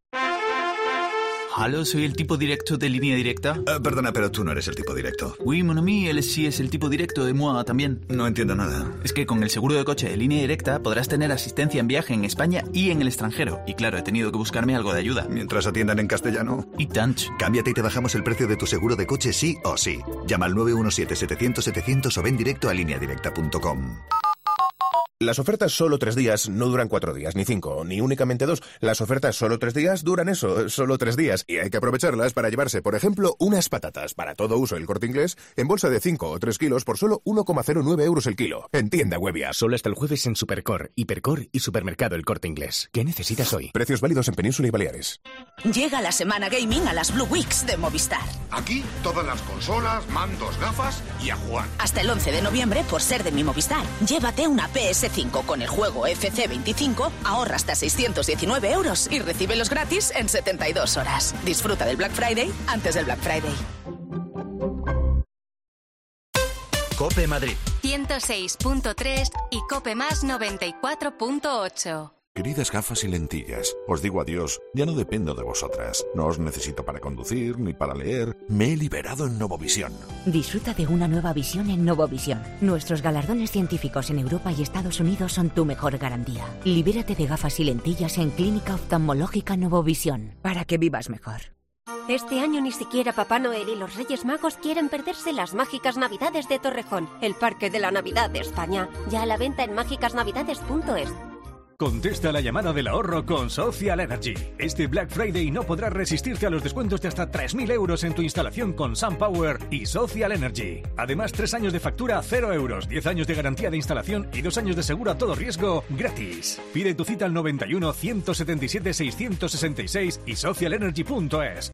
Aló, soy el tipo directo de Línea Directa. Perdona, pero tú no eres el tipo directo. Oui, mon ami, él sí es el tipo directo de moi también. No entiendo nada. Es que con el seguro de coche de Línea Directa podrás tener asistencia en viaje en España y en el extranjero. Y claro, he tenido que buscarme algo de ayuda. Mientras atiendan en castellano. Y tant. Cámbiate y te bajamos el precio de tu seguro de coche sí o sí. Llama al 917-700-700 o ven directo a lineadirecta.com. Las ofertas solo 3 días no duran 4 días, ni 5, ni únicamente 2. Las ofertas solo 3 días duran eso, solo 3 días. Y hay que aprovecharlas para llevarse, por ejemplo, unas patatas para todo uso El Corte Inglés en bolsa de 5 o 3 kilos por solo 1,09 euros el kilo. En tienda Webia. Solo hasta el jueves en Supercor, Hipercor y Supermercado El Corte Inglés. ¿Qué necesitas hoy? Precios válidos en Península y Baleares. Llega la semana gaming a las Blue Weeks de Movistar. Aquí todas las consolas, mandos, gafas y a jugar. Hasta el 11 de noviembre, por ser de mi Movistar, llévate una PS5 con el juego FC25, ahorra hasta 619 euros y recíbelos gratis en 72 horas. Disfruta del Black Friday antes del Black Friday. COPE Madrid 106.3 y COPE Más 94.8. Queridas gafas y lentillas, os digo adiós, ya no dependo de vosotras. No os necesito para conducir ni para leer. Me he liberado en Novovisión. Disfruta de una nueva visión en Novovisión. Nuestros galardones científicos en Europa y Estados Unidos son tu mejor garantía. Libérate de gafas y lentillas en Clínica Oftalmológica Novovisión, para que vivas mejor. Este año ni siquiera Papá Noel y los Reyes Magos quieren perderse las mágicas Navidades de Torrejón, el parque de la Navidad de España. Ya a la venta en mágicasnavidades.es. Contesta la llamada del ahorro con Social Energy. Este Black Friday no podrás resistirte a los descuentos de hasta 3.000 euros en tu instalación con SunPower y Social Energy. Además, 3 años de factura a 0 euros, 10 años de garantía de instalación y 2 años de seguro a todo riesgo gratis. Pide tu cita al 91 177 666 y socialenergy.es.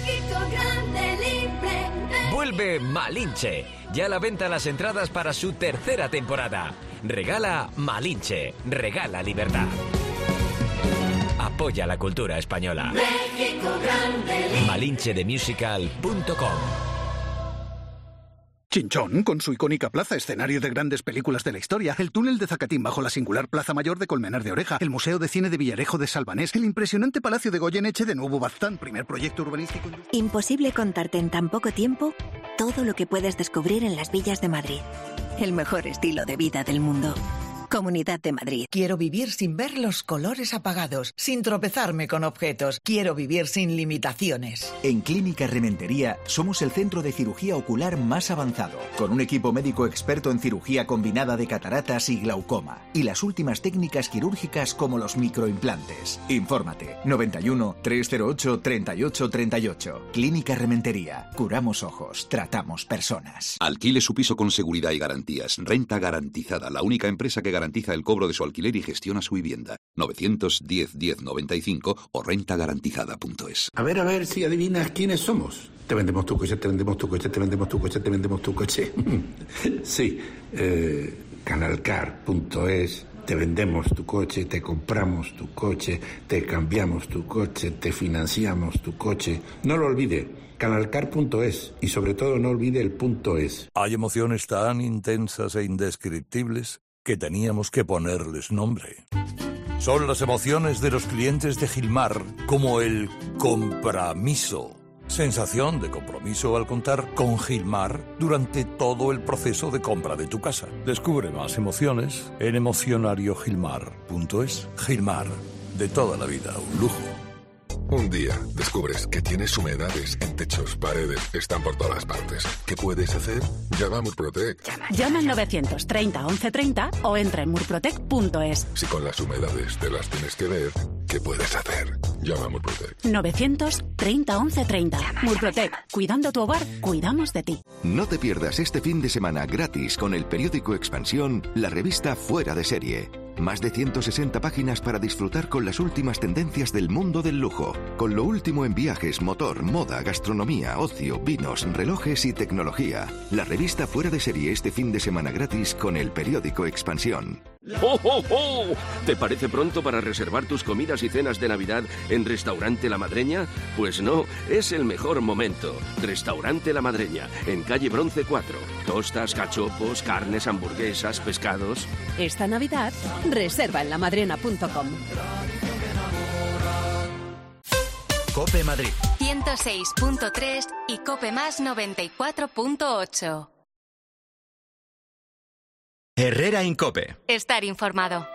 Vuelve Malinche. Ya a la venta las entradas para su tercera temporada. Regala Malinche. Regala libertad. Apoya la cultura española. Malinchedemusical.com. Chinchón, con su icónica plaza, escenario de grandes películas de la historia, el túnel de Zacatín bajo la singular Plaza Mayor de Colmenar de Oreja, el Museo de Cine de Villarejo de Salvanés, el impresionante Palacio de Goyeneche de Nuevo Baztán, primer proyecto urbanístico. Imposible contarte en tan poco tiempo todo lo que puedes descubrir en las villas de Madrid. El mejor estilo de vida del mundo. Comunidad de Madrid. Quiero vivir sin ver los colores apagados, sin tropezarme con objetos. Quiero vivir sin limitaciones. En Clínica Rementería somos el centro de cirugía ocular más avanzado, con un equipo médico experto en cirugía combinada de cataratas y glaucoma, y las últimas técnicas quirúrgicas como los microimplantes. Infórmate, 91 308 38 38. Clínica Rementería. Curamos ojos, tratamos personas. Alquile su piso con seguridad y garantías. Renta Garantizada, la única empresa que garantiza el cobro de su alquiler y gestiona su vivienda. 910 1095 o rentagarantizada.es. A ver si adivinas quiénes somos. Te vendemos tu coche, te vendemos tu coche, te vendemos tu coche, te vendemos tu coche. Sí, canalcar.es. Te vendemos tu coche, te compramos tu coche, te cambiamos tu coche, te financiamos tu coche. No lo olvide, canalcar.es, y sobre todo no olvide el .es. Hay emociones tan intensas e indescriptibles que teníamos que ponerles nombre. Son las emociones de los clientes de Gilmar, como el compromiso. Sensación de compromiso al contar con Gilmar durante todo el proceso de compra de tu casa. Descubre más emociones en emocionariogilmar.es. Gilmar, de toda la vida, un lujo. Un día descubres que tienes humedades en techos, paredes, están por todas partes. ¿Qué puedes hacer? Llama a Murprotec. Llama al 930 1130 o entra en murprotec.es. Si con las humedades te las tienes que ver, ¿qué puedes hacer? Llama a Murprotec. 930 1130. Murprotec. Cuidando tu hogar, cuidamos de ti. No te pierdas este fin de semana gratis con el periódico Expansión, la revista Fuera de Serie. Más de 160 páginas para disfrutar con las últimas tendencias del mundo del lujo, con lo último en viajes, motor, moda, gastronomía, ocio, vinos, relojes y tecnología. La revista Fuera de Serie este fin de semana gratis con el periódico Expansión. ¡Oh, oh, oh! ¿Te parece pronto para reservar tus comidas y cenas de Navidad en Restaurante La Madreña? Pues no, es el mejor momento. Restaurante La Madreña, en calle Bronce 4. Tostas, cachopos, carnes, hamburguesas, pescados. Esta Navidad, reserva en lamadrena.com. COPE Madrid 106.3 y COPE Más 94.8. Herrera en COPE. Estar informado.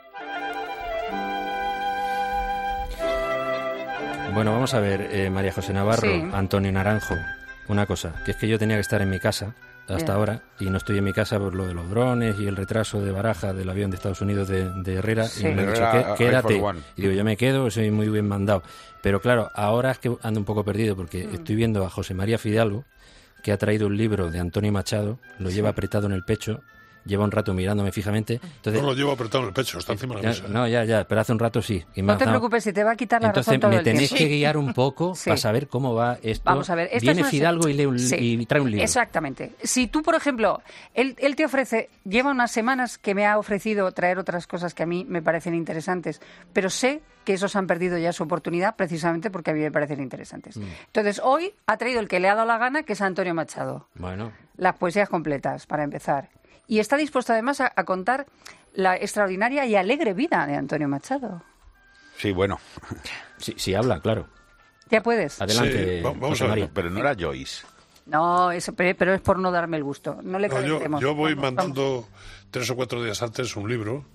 Bueno, vamos a ver, María José Navarro, sí. Antonio Naranjo, una cosa, que es que yo tenía que estar en mi casa hasta ahora y no estoy en mi casa por lo de los drones y el retraso de Baraja del avión de Estados Unidos de Herrera, sí. Y me han dicho, quédate. Y digo, yo me quedo, soy muy bien mandado. Pero claro, ahora es que ando un poco perdido porque estoy viendo a José María Fidalgo, que ha traído un libro de Antonio Machado, lo lleva apretado en el pecho. Lleva un rato mirándome fijamente. Entonces, no lo llevo apretado en el pecho, está encima de la mesa. No, ya, pero hace un rato sí. Y no te preocupes, si te va a quitar la razón todo el tiempo. Entonces me tenéis que guiar un poco para saber cómo va esto. Vamos a ver. Viene Fidalgo y trae un libro. Exactamente. Si tú, por ejemplo, él te ofrece, lleva unas semanas que me ha ofrecido traer otras cosas que a mí me parecen interesantes, pero sé que esos han perdido ya su oportunidad precisamente porque a mí me parecen interesantes. Entonces, hoy ha traído el que le ha dado la gana, que es Antonio Machado. Bueno. Las poesías completas, para empezar. Y está dispuesto además a contar la extraordinaria y alegre vida de Antonio Machado. Sí, bueno. Sí, habla, claro. Ya puedes. Adelante, sí, vamos a ver, pero no era Joyce. No, pero es por no darme el gusto. No le calentemos. Yo voy mandando 3 o 4 días antes un libro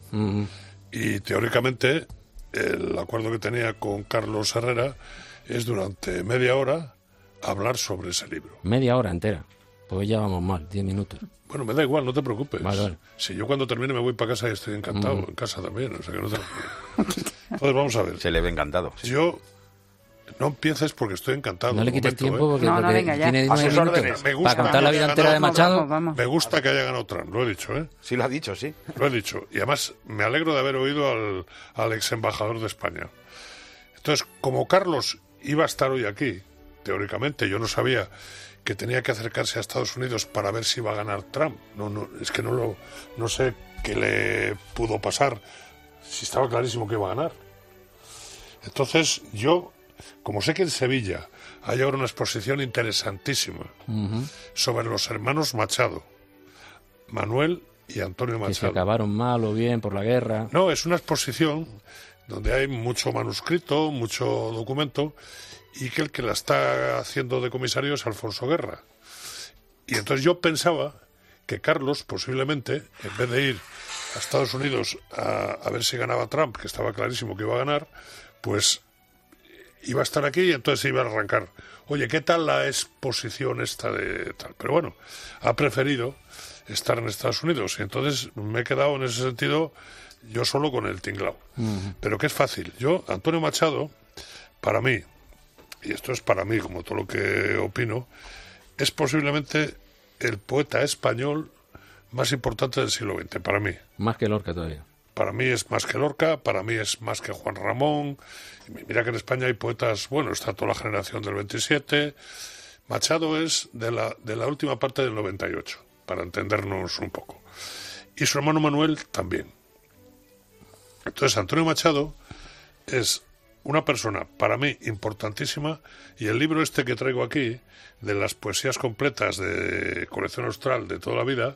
y teóricamente el acuerdo que tenía con Carlos Herrera es durante media hora hablar sobre ese libro. Media hora entera. Pues ya vamos mal, 10 minutos. Bueno, me da igual, no te preocupes. Vale. Si yo cuando termine me voy para casa y estoy encantado, en casa también, o sea que no te... Entonces vamos a ver. Se le ve encantado. Yo... No empieces porque estoy encantado. No le quites tiempo porque, no, venga, ya. Tiene 9 minutos. Me gusta para contar la vida entera de Machado. Vamos. Me gusta que haya ganado Trump, lo he dicho, ¿eh? Sí, lo ha dicho, sí. Lo he dicho. Y además me alegro de haber oído al ex embajador de España. Entonces, como Carlos iba a estar hoy aquí, teóricamente, yo no sabía que tenía que acercarse a Estados Unidos para ver si iba a ganar Trump. Es que no sé qué le pudo pasar, si estaba clarísimo que iba a ganar. Entonces, yo... Como sé que en Sevilla hay ahora una exposición interesantísima sobre los hermanos Machado, Manuel y Antonio Machado. Que se acabaron mal o bien por la guerra. No, es una exposición donde hay mucho manuscrito, mucho documento, y que el que la está haciendo de comisario es Alfonso Guerra. Y entonces yo pensaba que Carlos, posiblemente, en vez de ir a Estados Unidos a ver si ganaba Trump, que estaba clarísimo que iba a ganar, pues... iba a estar aquí y entonces iba a arrancar. Oye, ¿qué tal la exposición esta de tal? Pero bueno, ha preferido estar en Estados Unidos y entonces me he quedado en ese sentido yo solo con el tinglao. Pero que es fácil. Yo, Antonio Machado, para mí, y esto es para mí como todo lo que opino, es posiblemente el poeta español más importante del siglo XX, para mí. Más que Lorca todavía. Para mí es más que Lorca, para mí es más que Juan Ramón. Mira que en España hay poetas, bueno, está toda la generación del 27. Machado es de la última parte del 98, para entendernos un poco. Y su hermano Manuel también. Entonces, Antonio Machado es una persona, para mí, importantísima, y el libro este que traigo aquí, de las poesías completas de Colección Austral de toda la vida,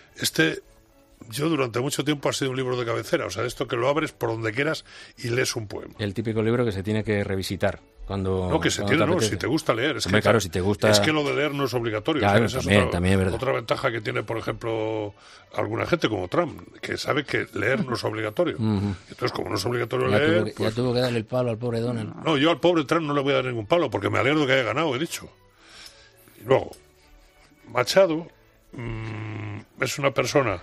yo durante mucho tiempo ha sido un libro de cabecera, o sea, esto que lo abres por donde quieras y lees un poema. El típico libro que se tiene que revisitar cuando... No, que se tiene, no, si te gusta leer. Hombre, claro, si te gusta... Es que lo de leer no es obligatorio. Claro, o sea, también es verdad. Otra ventaja que tiene, por ejemplo, alguna gente como Trump, que sabe que leer no es obligatorio. Entonces, como no es obligatorio leer... Ya tuvo que darle el palo al pobre Donald. No, yo al pobre Trump no le voy a dar ningún palo, porque me alegro de que haya ganado, he dicho. Y luego, Machado es una persona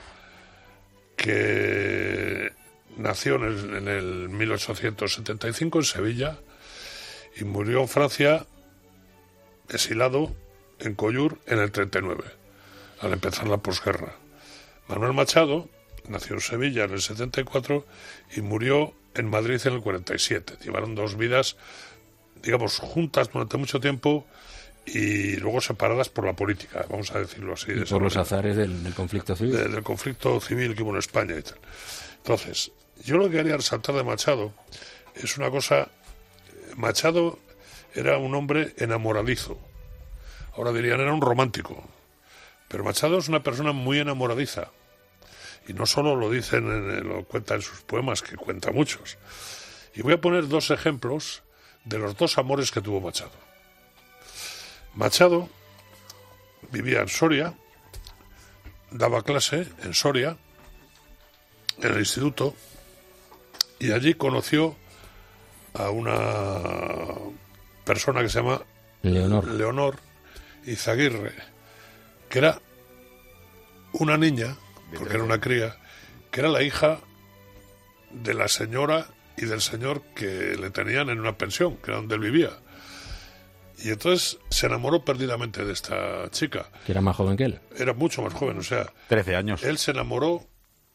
que nació en el 1875 en Sevilla y murió en Francia exilado en Collioure en el 39, al empezar la posguerra. Manuel Machado nació en Sevilla en el 74 y murió en Madrid en el 47. Llevaron dos vidas, digamos, juntas durante mucho tiempo y luego separadas por la política, vamos a decirlo así. Y por los azares del conflicto civil. Del conflicto civil que hubo en España y tal. Entonces, yo lo que quería resaltar de Machado es una cosa. Machado era un hombre enamoradizo. Ahora dirían, era un romántico. Pero Machado es una persona muy enamoradiza. Y no solo lo dicen, lo cuenta en sus poemas, que cuenta muchos. Y voy a poner dos ejemplos de los dos amores que tuvo Machado. Machado vivía en Soria, daba clase en Soria, en el instituto, y allí conoció a una persona que se llama Leonor Izaguirre, que era una niña, porque era una cría, que era la hija de la señora y del señor que le tenían en una pensión, que era donde él vivía. Y entonces se enamoró perdidamente de esta chica. ¿Que era más joven que él? Era mucho más joven, o sea... 13 años. Él se enamoró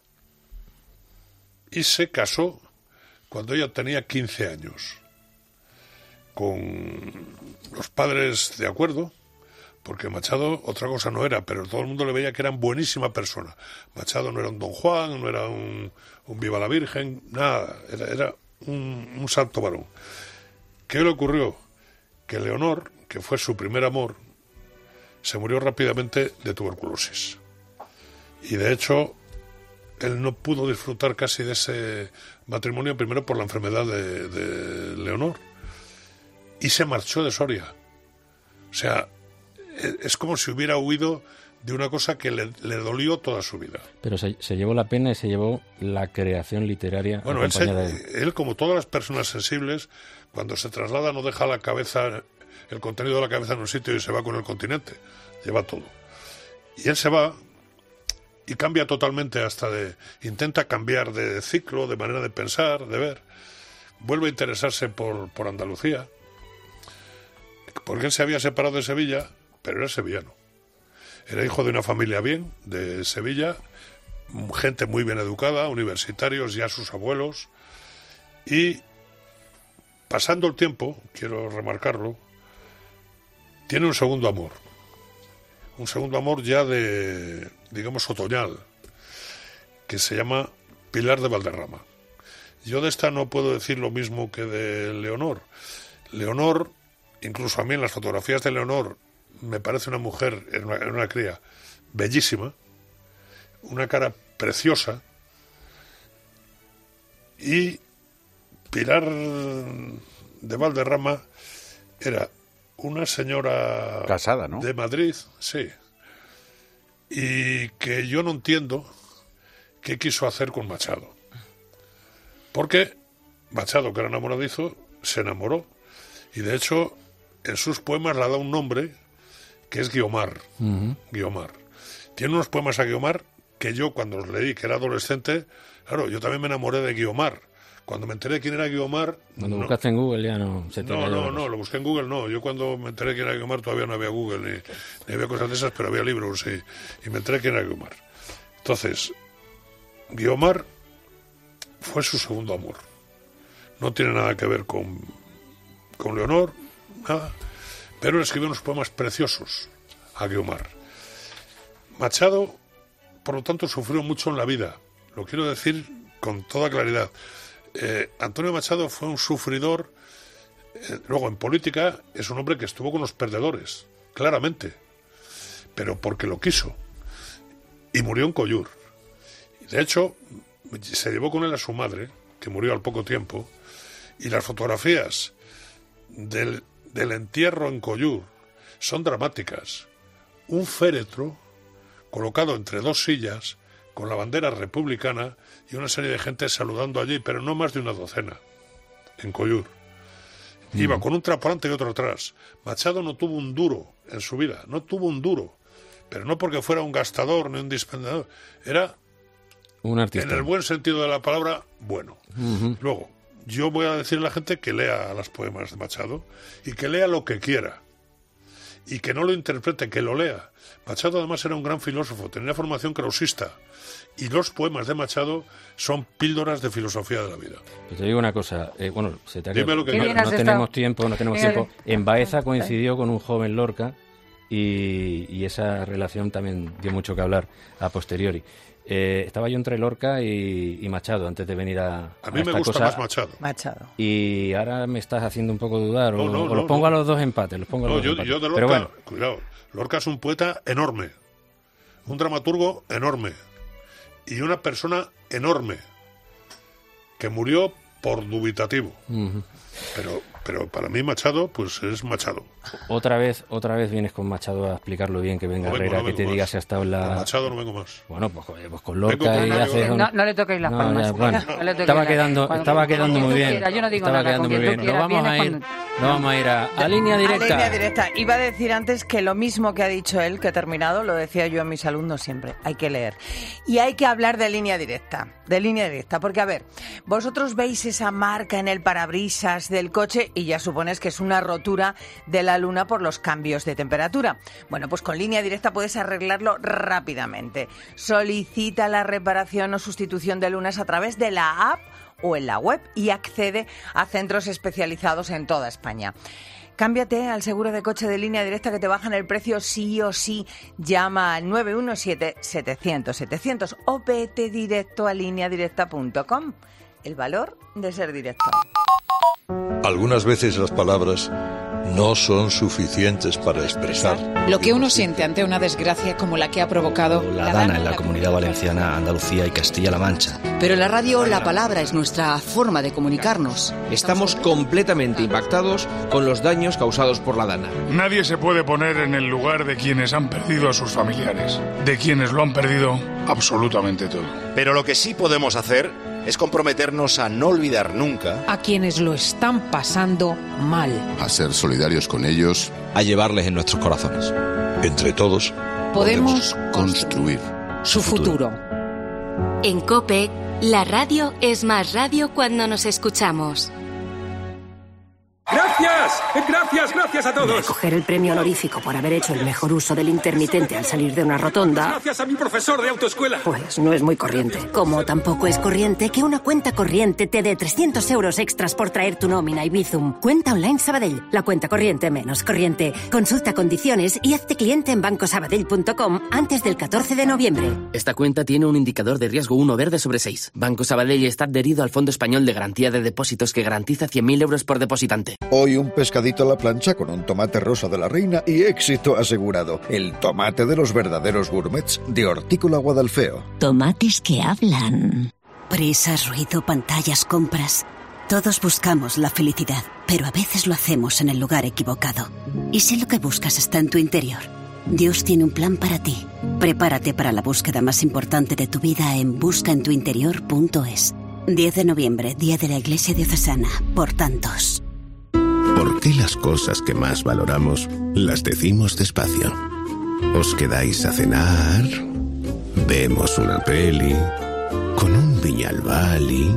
y se casó cuando ella tenía 15 años. Con los padres de acuerdo, porque Machado otra cosa no era, pero todo el mundo le veía que era una buenísima persona. Machado no era un Don Juan, no era un Viva la Virgen, nada, era un santo varón. ¿Qué le ocurrió? Que Leonor, que fue su primer amor, se murió rápidamente de tuberculosis. Y de hecho, él no pudo disfrutar casi de ese matrimonio, primero por la enfermedad de Leonor, y se marchó de Soria. O sea, es como si hubiera huido de una cosa que le dolió toda su vida. Pero se llevó la pena y se llevó la creación literaria. Bueno, él, como todas las personas sensibles, cuando se traslada no deja la cabeza, el contenido de la cabeza en un sitio y se va con el continente, lleva todo. Y él se va y cambia totalmente, intenta cambiar de ciclo, de manera de pensar, de ver. Vuelve a interesarse por Andalucía, porque él se había separado de Sevilla, pero era sevillano. Era hijo de una familia bien, de Sevilla, gente muy bien educada, universitarios, ya sus abuelos. Y pasando el tiempo, quiero remarcarlo, tiene un segundo amor. Un segundo amor ya de, digamos, otoñal, que se llama Pilar de Valderrama. Yo de esta no puedo decir lo mismo que de Leonor. Leonor, incluso a mí en las fotografías de Leonor, me parece una mujer, en una cría, bellísima, una cara preciosa, y Pilar de Valderrama era una señora casada, ¿no? De Madrid, sí, y que yo no entiendo qué quiso hacer con Machado, porque Machado, que era enamoradizo, se enamoró, y de hecho en sus poemas le ha dado un nombre que es Guiomar. Guiomar. Tiene unos poemas a Guiomar que yo, cuando los leí, que era adolescente, claro, yo también me enamoré de Guiomar. Cuando me enteré de quién era Guiomar... Cuando buscaste en Google ya no se te No, lo busqué en Google, no. Yo cuando me enteré de quién era Guiomar todavía no había Google, ni había cosas de esas, pero había libros, y me enteré de quién era Guiomar. Entonces, Guiomar fue su segundo amor. No tiene nada que ver con Leonor, nada. Pero le escribió unos poemas preciosos a Guiomar. Machado, por lo tanto, sufrió mucho en la vida. Lo quiero decir con toda claridad. Antonio Machado fue un sufridor. Luego, en política, es un hombre que estuvo con los perdedores, claramente. Pero porque lo quiso. Y murió en Collur. De hecho, se llevó con él a su madre, que murió al poco tiempo, y las fotografías del entierro en Collur son dramáticas. Un féretro colocado entre dos sillas con la bandera republicana y una serie de gente saludando allí, pero no más de una docena, en Collur. Iba con un trapo delante y otro atrás. Machado no tuvo un duro en su vida, no tuvo un duro, pero no porque fuera un gastador ni un dispendador, era un artista. En el buen sentido de la palabra, bueno. Luego, yo voy a decirle a la gente que lea los poemas de Machado y que lea lo que quiera y que no lo interprete, que lo lea. Machado además era un gran filósofo, tenía formación krausista y los poemas de Machado son píldoras de filosofía de la vida. Pues te digo una cosa, bueno, se te ha Dime lo que no tenemos tiempo. En Baeza coincidió con un joven Lorca y esa relación también dio mucho que hablar a posteriori. Estaba yo entre Lorca y Machado antes de venir a mí me gusta más Machado. Y ahora me estás haciendo un poco dudar. O los pongo a los dos empates. Yo de Lorca, pero bueno. Cuidado, Lorca es un poeta enorme, un dramaturgo enorme y una persona enorme que murió por dubitativo. Pero para mí Machado, pues es Machado. Otra vez vienes con Machado a explicarlo bien, que venga Herrera, que te diga si ha estado en la... Con Machado no vengo más. Bueno, pues con Lorca y haces... No le toquéis las palmas. Bueno, estaba quedando muy bien. Yo no digo nada, con quien tú quieras. No vamos a ir a línea directa. A línea directa. Iba a decir antes que lo mismo que ha dicho él, que he terminado, lo decía yo a mis alumnos siempre. Hay que leer. Y hay que hablar de línea directa. Porque, a ver, vosotros veis esa marca en el parabrisas del coche y ya supones que es una rotura de la luna por los cambios de temperatura. Bueno, pues con Línea Directa puedes arreglarlo rápidamente. Solicita la reparación o sustitución de lunas a través de la app o en la web y accede a centros especializados en toda España. Cámbiate al seguro de coche de Línea Directa, que te bajan el precio sí o sí. Llama al 917-700-700 o vete directo a lineadirecta.com. El valor de ser directo. Algunas veces las palabras no son suficientes para expresar lo que uno siente ante una desgracia como la que ha provocado la Dana en la Comunidad Valenciana, Andalucía y Castilla-La Mancha. Pero en la radio la palabra es nuestra forma de comunicarnos. Estamos completamente impactados con los daños causados por la Dana. Nadie se puede poner en el lugar de quienes han perdido a sus familiares, de quienes lo han perdido absolutamente todo. Pero lo que sí podemos hacer es comprometernos a no olvidar nunca a quienes lo están pasando mal, a ser solidarios con ellos, a llevarles en nuestros corazones. Entre todos podemos construir su futuro. En COPE, la radio es más radio cuando nos escuchamos. ¡Gracias a todos! Coger el premio honorífico por haber hecho el mejor uso del intermitente al salir de una rotonda... Gracias a mi profesor de autoescuela. Pues no es muy corriente. Como tampoco es corriente que una cuenta corriente te dé 300 euros extras por traer tu nómina y Bizum. Cuenta online Sabadell. La cuenta corriente menos corriente. Consulta condiciones y hazte cliente en bancosabadell.com antes del 14 de noviembre. Esta cuenta tiene un indicador de riesgo 1 verde sobre 6. Banco Sabadell está adherido al Fondo Español de Garantía de Depósitos que garantiza 100.000 euros por depositante. Hoy un pescadito a la plancha con un tomate rosa de la reina y éxito asegurado. El tomate de los verdaderos gourmets de Hortícola Guadalfeo. Tomates que hablan. Prisas, ruido, pantallas, compras. Todos buscamos la felicidad, pero a veces lo hacemos en el lugar equivocado. Y si lo que buscas está en tu interior, Dios tiene un plan para ti. Prepárate para la búsqueda más importante de tu vida en buscaentuinterior.es. 10 de noviembre, Día de la Iglesia Diocesana, por tantos. ¿Por qué las cosas que más valoramos las decimos despacio? ¿Os quedáis a cenar? ¿Vemos una peli? ¿Con un Viñalbali?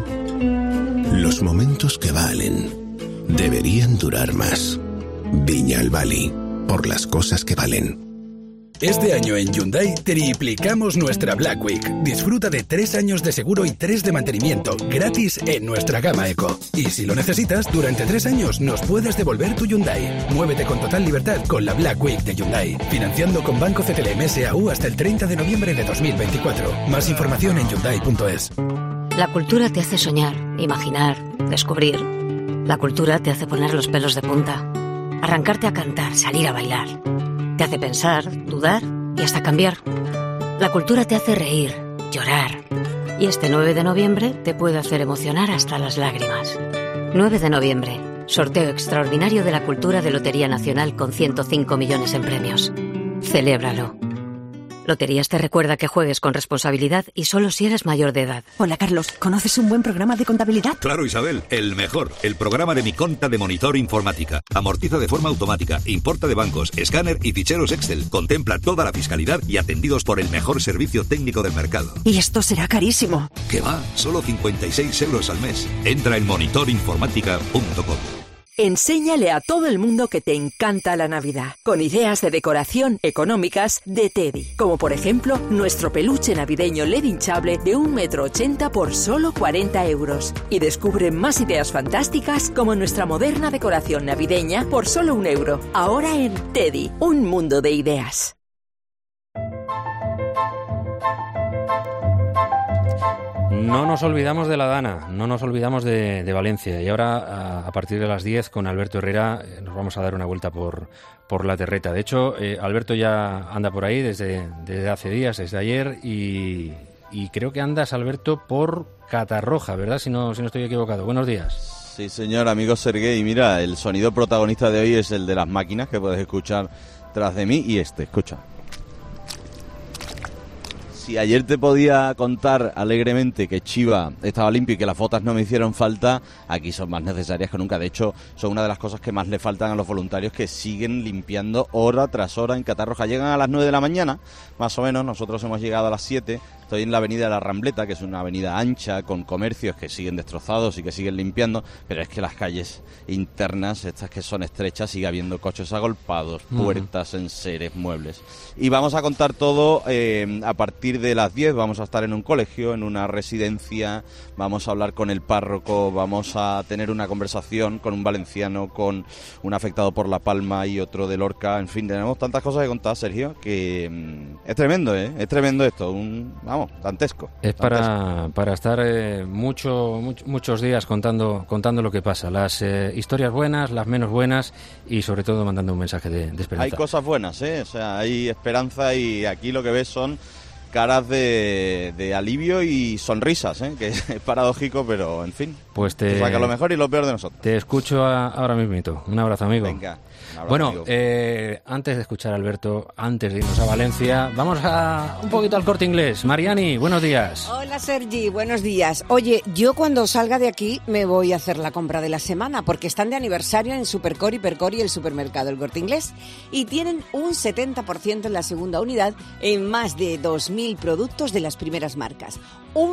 Los momentos que valen deberían durar más. Viñalbali, por las cosas que valen. Este año en Hyundai triplicamos nuestra Black Week. Disfruta de 3 años de seguro y 3 de mantenimiento gratis en nuestra gama Eco. Y si lo necesitas, durante 3 años nos puedes devolver tu Hyundai. Muévete con total libertad con la Black Week de Hyundai. Financiando con Banco CTLM S.A.U. hasta el 30 de noviembre de 2024. Más información en Hyundai.es. La cultura te hace soñar, imaginar, descubrir. La cultura te hace poner los pelos de punta, arrancarte a cantar, salir a bailar. Te hace pensar, dudar y hasta cambiar. La cultura te hace reír, llorar. Y este 9 de noviembre te puede hacer emocionar hasta las lágrimas. 9 de noviembre, sorteo extraordinario de la cultura de Lotería Nacional con 105 millones en premios. Celébralo. Loterías te recuerda que juegues con responsabilidad y solo si eres mayor de edad. Hola, Carlos. ¿Conoces un buen programa de contabilidad? Claro, Isabel, el mejor. El programa de Mi Conta de Monitor Informática. Amortiza de forma automática, importa de bancos, escáner y ficheros Excel. Contempla toda la fiscalidad y atendidos por el mejor servicio técnico del mercado. Y esto será carísimo. ¿Qué va? Solo 56 euros al mes. Entra en monitorinformática.com. Enséñale a todo el mundo que te encanta la Navidad, con ideas de decoración económicas de Teddy, como por ejemplo nuestro peluche navideño LED hinchable de 1,80 m por solo 40 euros. Y descubre más ideas fantásticas como nuestra moderna decoración navideña por solo 1 euro. Ahora en Teddy, un mundo de ideas. No nos olvidamos de la Dana, no nos olvidamos de Valencia. Y ahora, a partir de las 10, con Alberto Herrera, nos vamos a dar una vuelta por la terreta. De hecho, Alberto ya anda por ahí desde hace días, desde ayer, y creo que andas, Alberto, por Catarroja, ¿verdad? Si no estoy equivocado. Buenos días. Sí, señor, amigo Serguei. Mira, el sonido protagonista de hoy es el de las máquinas que puedes escuchar tras de mí, y escucha. Si ayer te podía contar alegremente que Chiva estaba limpio y que las botas no me hicieron falta, aquí son más necesarias que nunca. De hecho, son una de las cosas que más le faltan a los voluntarios, que siguen limpiando hora tras hora en Catarroja. Llegan a las 9 de la mañana, más o menos. Nosotros hemos llegado a las 7. Estoy en la avenida de la Rambleta, que es una avenida ancha, con comercios que siguen destrozados y que siguen limpiando, pero es que las calles internas, estas que son estrechas, sigue habiendo coches agolpados, puertas, enseres, muebles. Y vamos a contar todo a partir de las 10. Vamos a estar en un colegio, en una residencia, vamos a hablar con el párroco, vamos a tener una conversación con un valenciano, con un afectado por La Palma y otro de Lorca. En fin, tenemos tantas cosas que contar, Sergio, que es tremendo, es tremendo esto. Vamos vamos, dantesco. Es para estar muchos días contando lo que pasa. Las historias buenas, las menos buenas y sobre todo mandando un mensaje de esperanza. Hay cosas buenas, o sea, hay esperanza y aquí lo que ves son caras de alivio y sonrisas, que es paradójico, pero en fin. Pues saca lo mejor y lo peor de nosotros. Te escucho ahora mismito. Un abrazo, amigo. Venga. Bueno, antes de escuchar a Alberto, antes de irnos a Valencia, vamos un poquito al Corte Inglés. Mariani, buenos días. Hola, Sergi, buenos días. Oye, yo cuando salga de aquí me voy a hacer la compra de la semana porque están de aniversario en Supercore, Hipercore y el supermercado El Corte Inglés y tienen un 70% en la segunda unidad en más de 2.000 productos de las primeras marcas. Un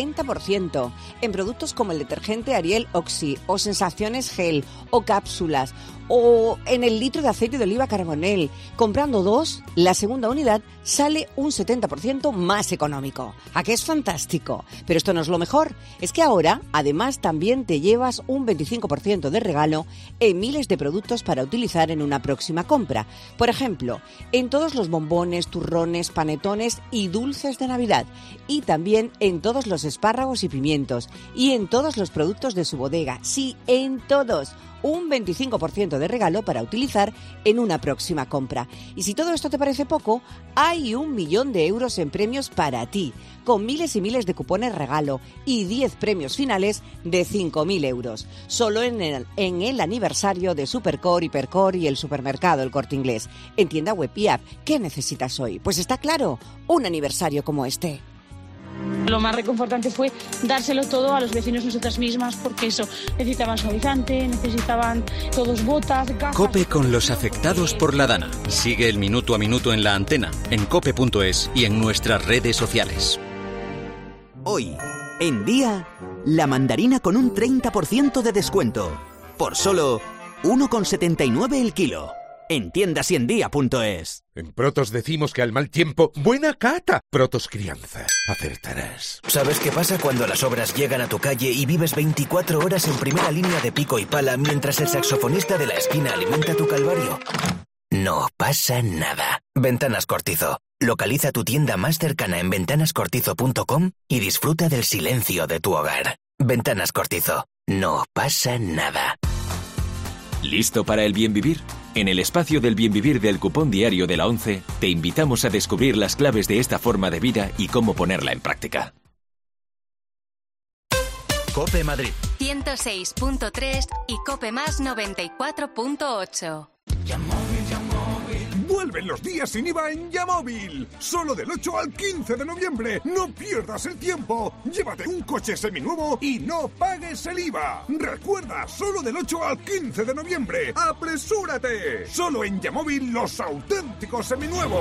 70% en productos como el detergente Ariel Oxy o sensaciones gel o cápsulas o en el litro de aceite de oliva Carbonell. Comprando 2, la segunda unidad sale un 70% más económico. ¿A qué es fantástico? Pero esto no es lo mejor. Es que ahora, además, también te llevas un 25% de regalo en miles de productos para utilizar en una próxima compra. Por ejemplo, en todos los bombones, turrones, panetones y dulces de Navidad. Y también en todos los espárragos y pimientos. Y en todos los productos de su bodega. Sí, en todos. Un 25% de regalo para utilizar en una próxima compra. Y si todo esto te parece poco, hay 1 millón de euros en premios para ti, con miles y miles de cupones regalo y 10 premios finales de 5.000 euros. Solo en el aniversario de Supercore, Hipercore y el supermercado El Corte Inglés. En tienda web y app, ¿qué necesitas hoy? Pues está claro, un aniversario como este. Lo más reconfortante fue dárselo todo a los vecinos nosotras mismas, porque eso, necesitaban suavizante, necesitaban todos botas, gafas. COPE con los afectados por la Dana. Sigue el minuto a minuto en la antena, en cope.es y en nuestras redes sociales. Hoy, en Día, la mandarina con un 30% de descuento. Por solo 1,79 el kilo. En tiendas y en día.es. En Protos decimos que al mal tiempo, buena cata. Protos Crianza. Acertarás. ¿Sabes qué pasa cuando las obras llegan a tu calle y vives 24 horas en primera línea de pico y pala mientras el saxofonista de la esquina alimenta tu calvario? No pasa nada. Ventanas Cortizo. Localiza tu tienda más cercana en ventanascortizo.com y disfruta del silencio de tu hogar. Ventanas Cortizo. No pasa nada. ¿Listo para el bien vivir? En el espacio del bien vivir del cupón diario de la 11, te invitamos a descubrir las claves de esta forma de vida y cómo ponerla en práctica. COPE Madrid 106.3 y COPE Más 94.8. Vuelven los días sin IVA en Yamóvil. Solo del 8 al 15 de noviembre. No pierdas el tiempo. Llévate un coche seminuevo y no pagues el IVA. Recuerda, solo del 8 al 15 de noviembre. ¡Apresúrate! Solo en Yamóvil los auténticos seminuevos.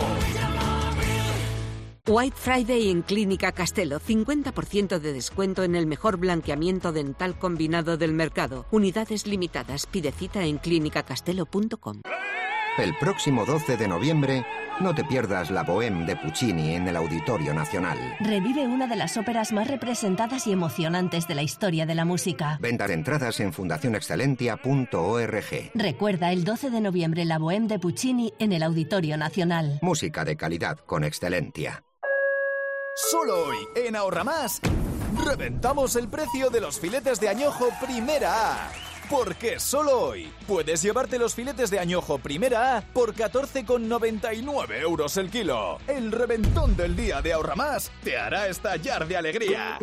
White Friday en Clínica Castelo. 50% de descuento en el mejor blanqueamiento dental combinado del mercado. Unidades limitadas. Pide cita en clinicacastelo.com. El próximo 12 de noviembre, no te pierdas la Bohème de Puccini en el Auditorio Nacional. Revive una de las óperas más representadas y emocionantes de la historia de la música. Venta de entradas en fundacionexcelentia.org. Recuerda, el 12 de noviembre, la Bohème de Puccini en el Auditorio Nacional. Música de calidad con Excelentia. Solo hoy, en Ahorramás, reventamos el precio de los filetes de añojo Primera A. Porque solo hoy puedes llevarte los filetes de añojo Primera A por 14,99 euros el kilo. El reventón del día de Ahorramás te hará estallar de alegría.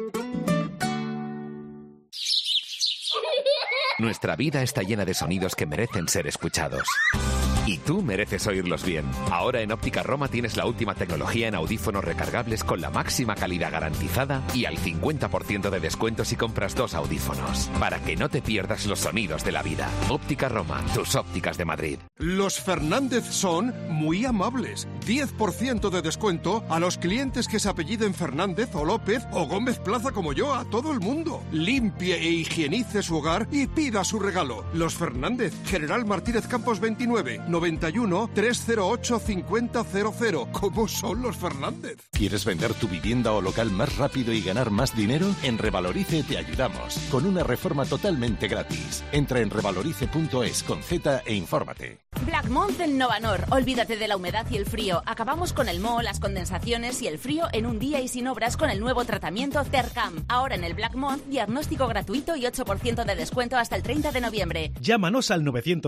Nuestra vida está llena de sonidos que merecen ser escuchados. Y tú mereces oírlos bien. Ahora en Óptica Roma tienes la última tecnología en audífonos recargables con la máxima calidad garantizada y al 50% de descuento si compras 2 audífonos. Para que no te pierdas los sonidos de la vida. Óptica Roma, tus ópticas de Madrid. Los Fernández son muy amables. 10% de descuento a los clientes que se apelliden Fernández o López o Gómez Plaza como yo, a todo el mundo. Limpie e higienice su hogar y pida su regalo. Los Fernández, General Martínez Campos 29, 91 308 5000. ¿Cómo son los Fernández? ¿Quieres vender tu vivienda o local más rápido y ganar más dinero? En Revalorice te ayudamos, con una reforma totalmente gratis. Entra en revalorice.es con Z e infórmate. Black Month en Novanor. Olvídate de la humedad y el frío. frío. Acabamos con el moho, las condensaciones y el frío en un día y sin obras con el nuevo tratamiento Tercam. Ahora en el Black Month, diagnóstico gratuito y 8% de descuento hasta el 30 de noviembre. Llámanos al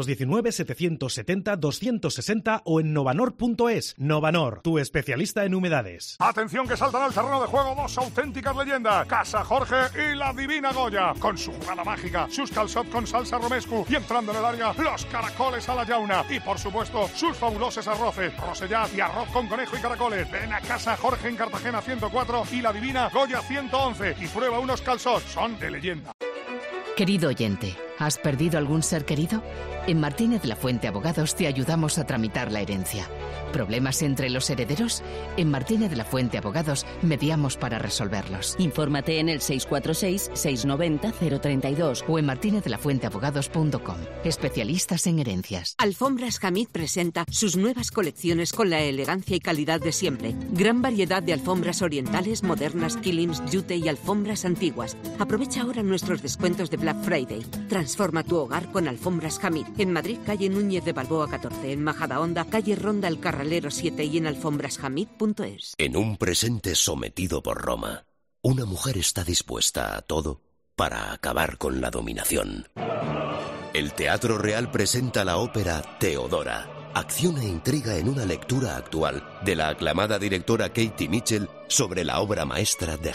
919-770-260 o en novanor.es. Novanor, tu especialista en humedades. Atención que saltan al terreno de juego dos auténticas leyendas. Casa Jorge y la Divina Goya. Con su jugada mágica, sus calçot con salsa romescu y entrando en el área, los caracoles a la llauna. Y por supuesto, sus fabulosos arroces, rosellat y arroz con conejo y caracoles. Ven a Casa Jorge en Cartagena 104 y la Divina Goya 111 y prueba unos calçots. Son de leyenda. Querido oyente, ¿has perdido algún ser querido? En Martínez La Fuente Abogados te ayudamos a tramitar la herencia. ¿Problemas entre los herederos? En Martínez La Fuente Abogados mediamos para resolverlos. Infórmate en el 646-690-032 o en martinezlafuenteabogados.com. Especialistas en herencias. Alfombras Hamid presenta sus nuevas colecciones con la elegancia y calidad de siempre. Gran variedad de alfombras orientales, modernas, kilims, yute y alfombras antiguas. Aprovecha ahora nuestros descuentos de Black Friday. Transforma tu hogar con Alfombras Hamid. En Madrid, calle Núñez de Balboa 14. En Majadahonda, calle Ronda El Carralero 7 y en alfombrashamid.es. En un presente sometido por Roma, una mujer está dispuesta a todo para acabar con la dominación. El Teatro Real presenta la ópera Teodora, acción e intriga en una lectura actual de la aclamada directora Katie Mitchell sobre la obra maestra de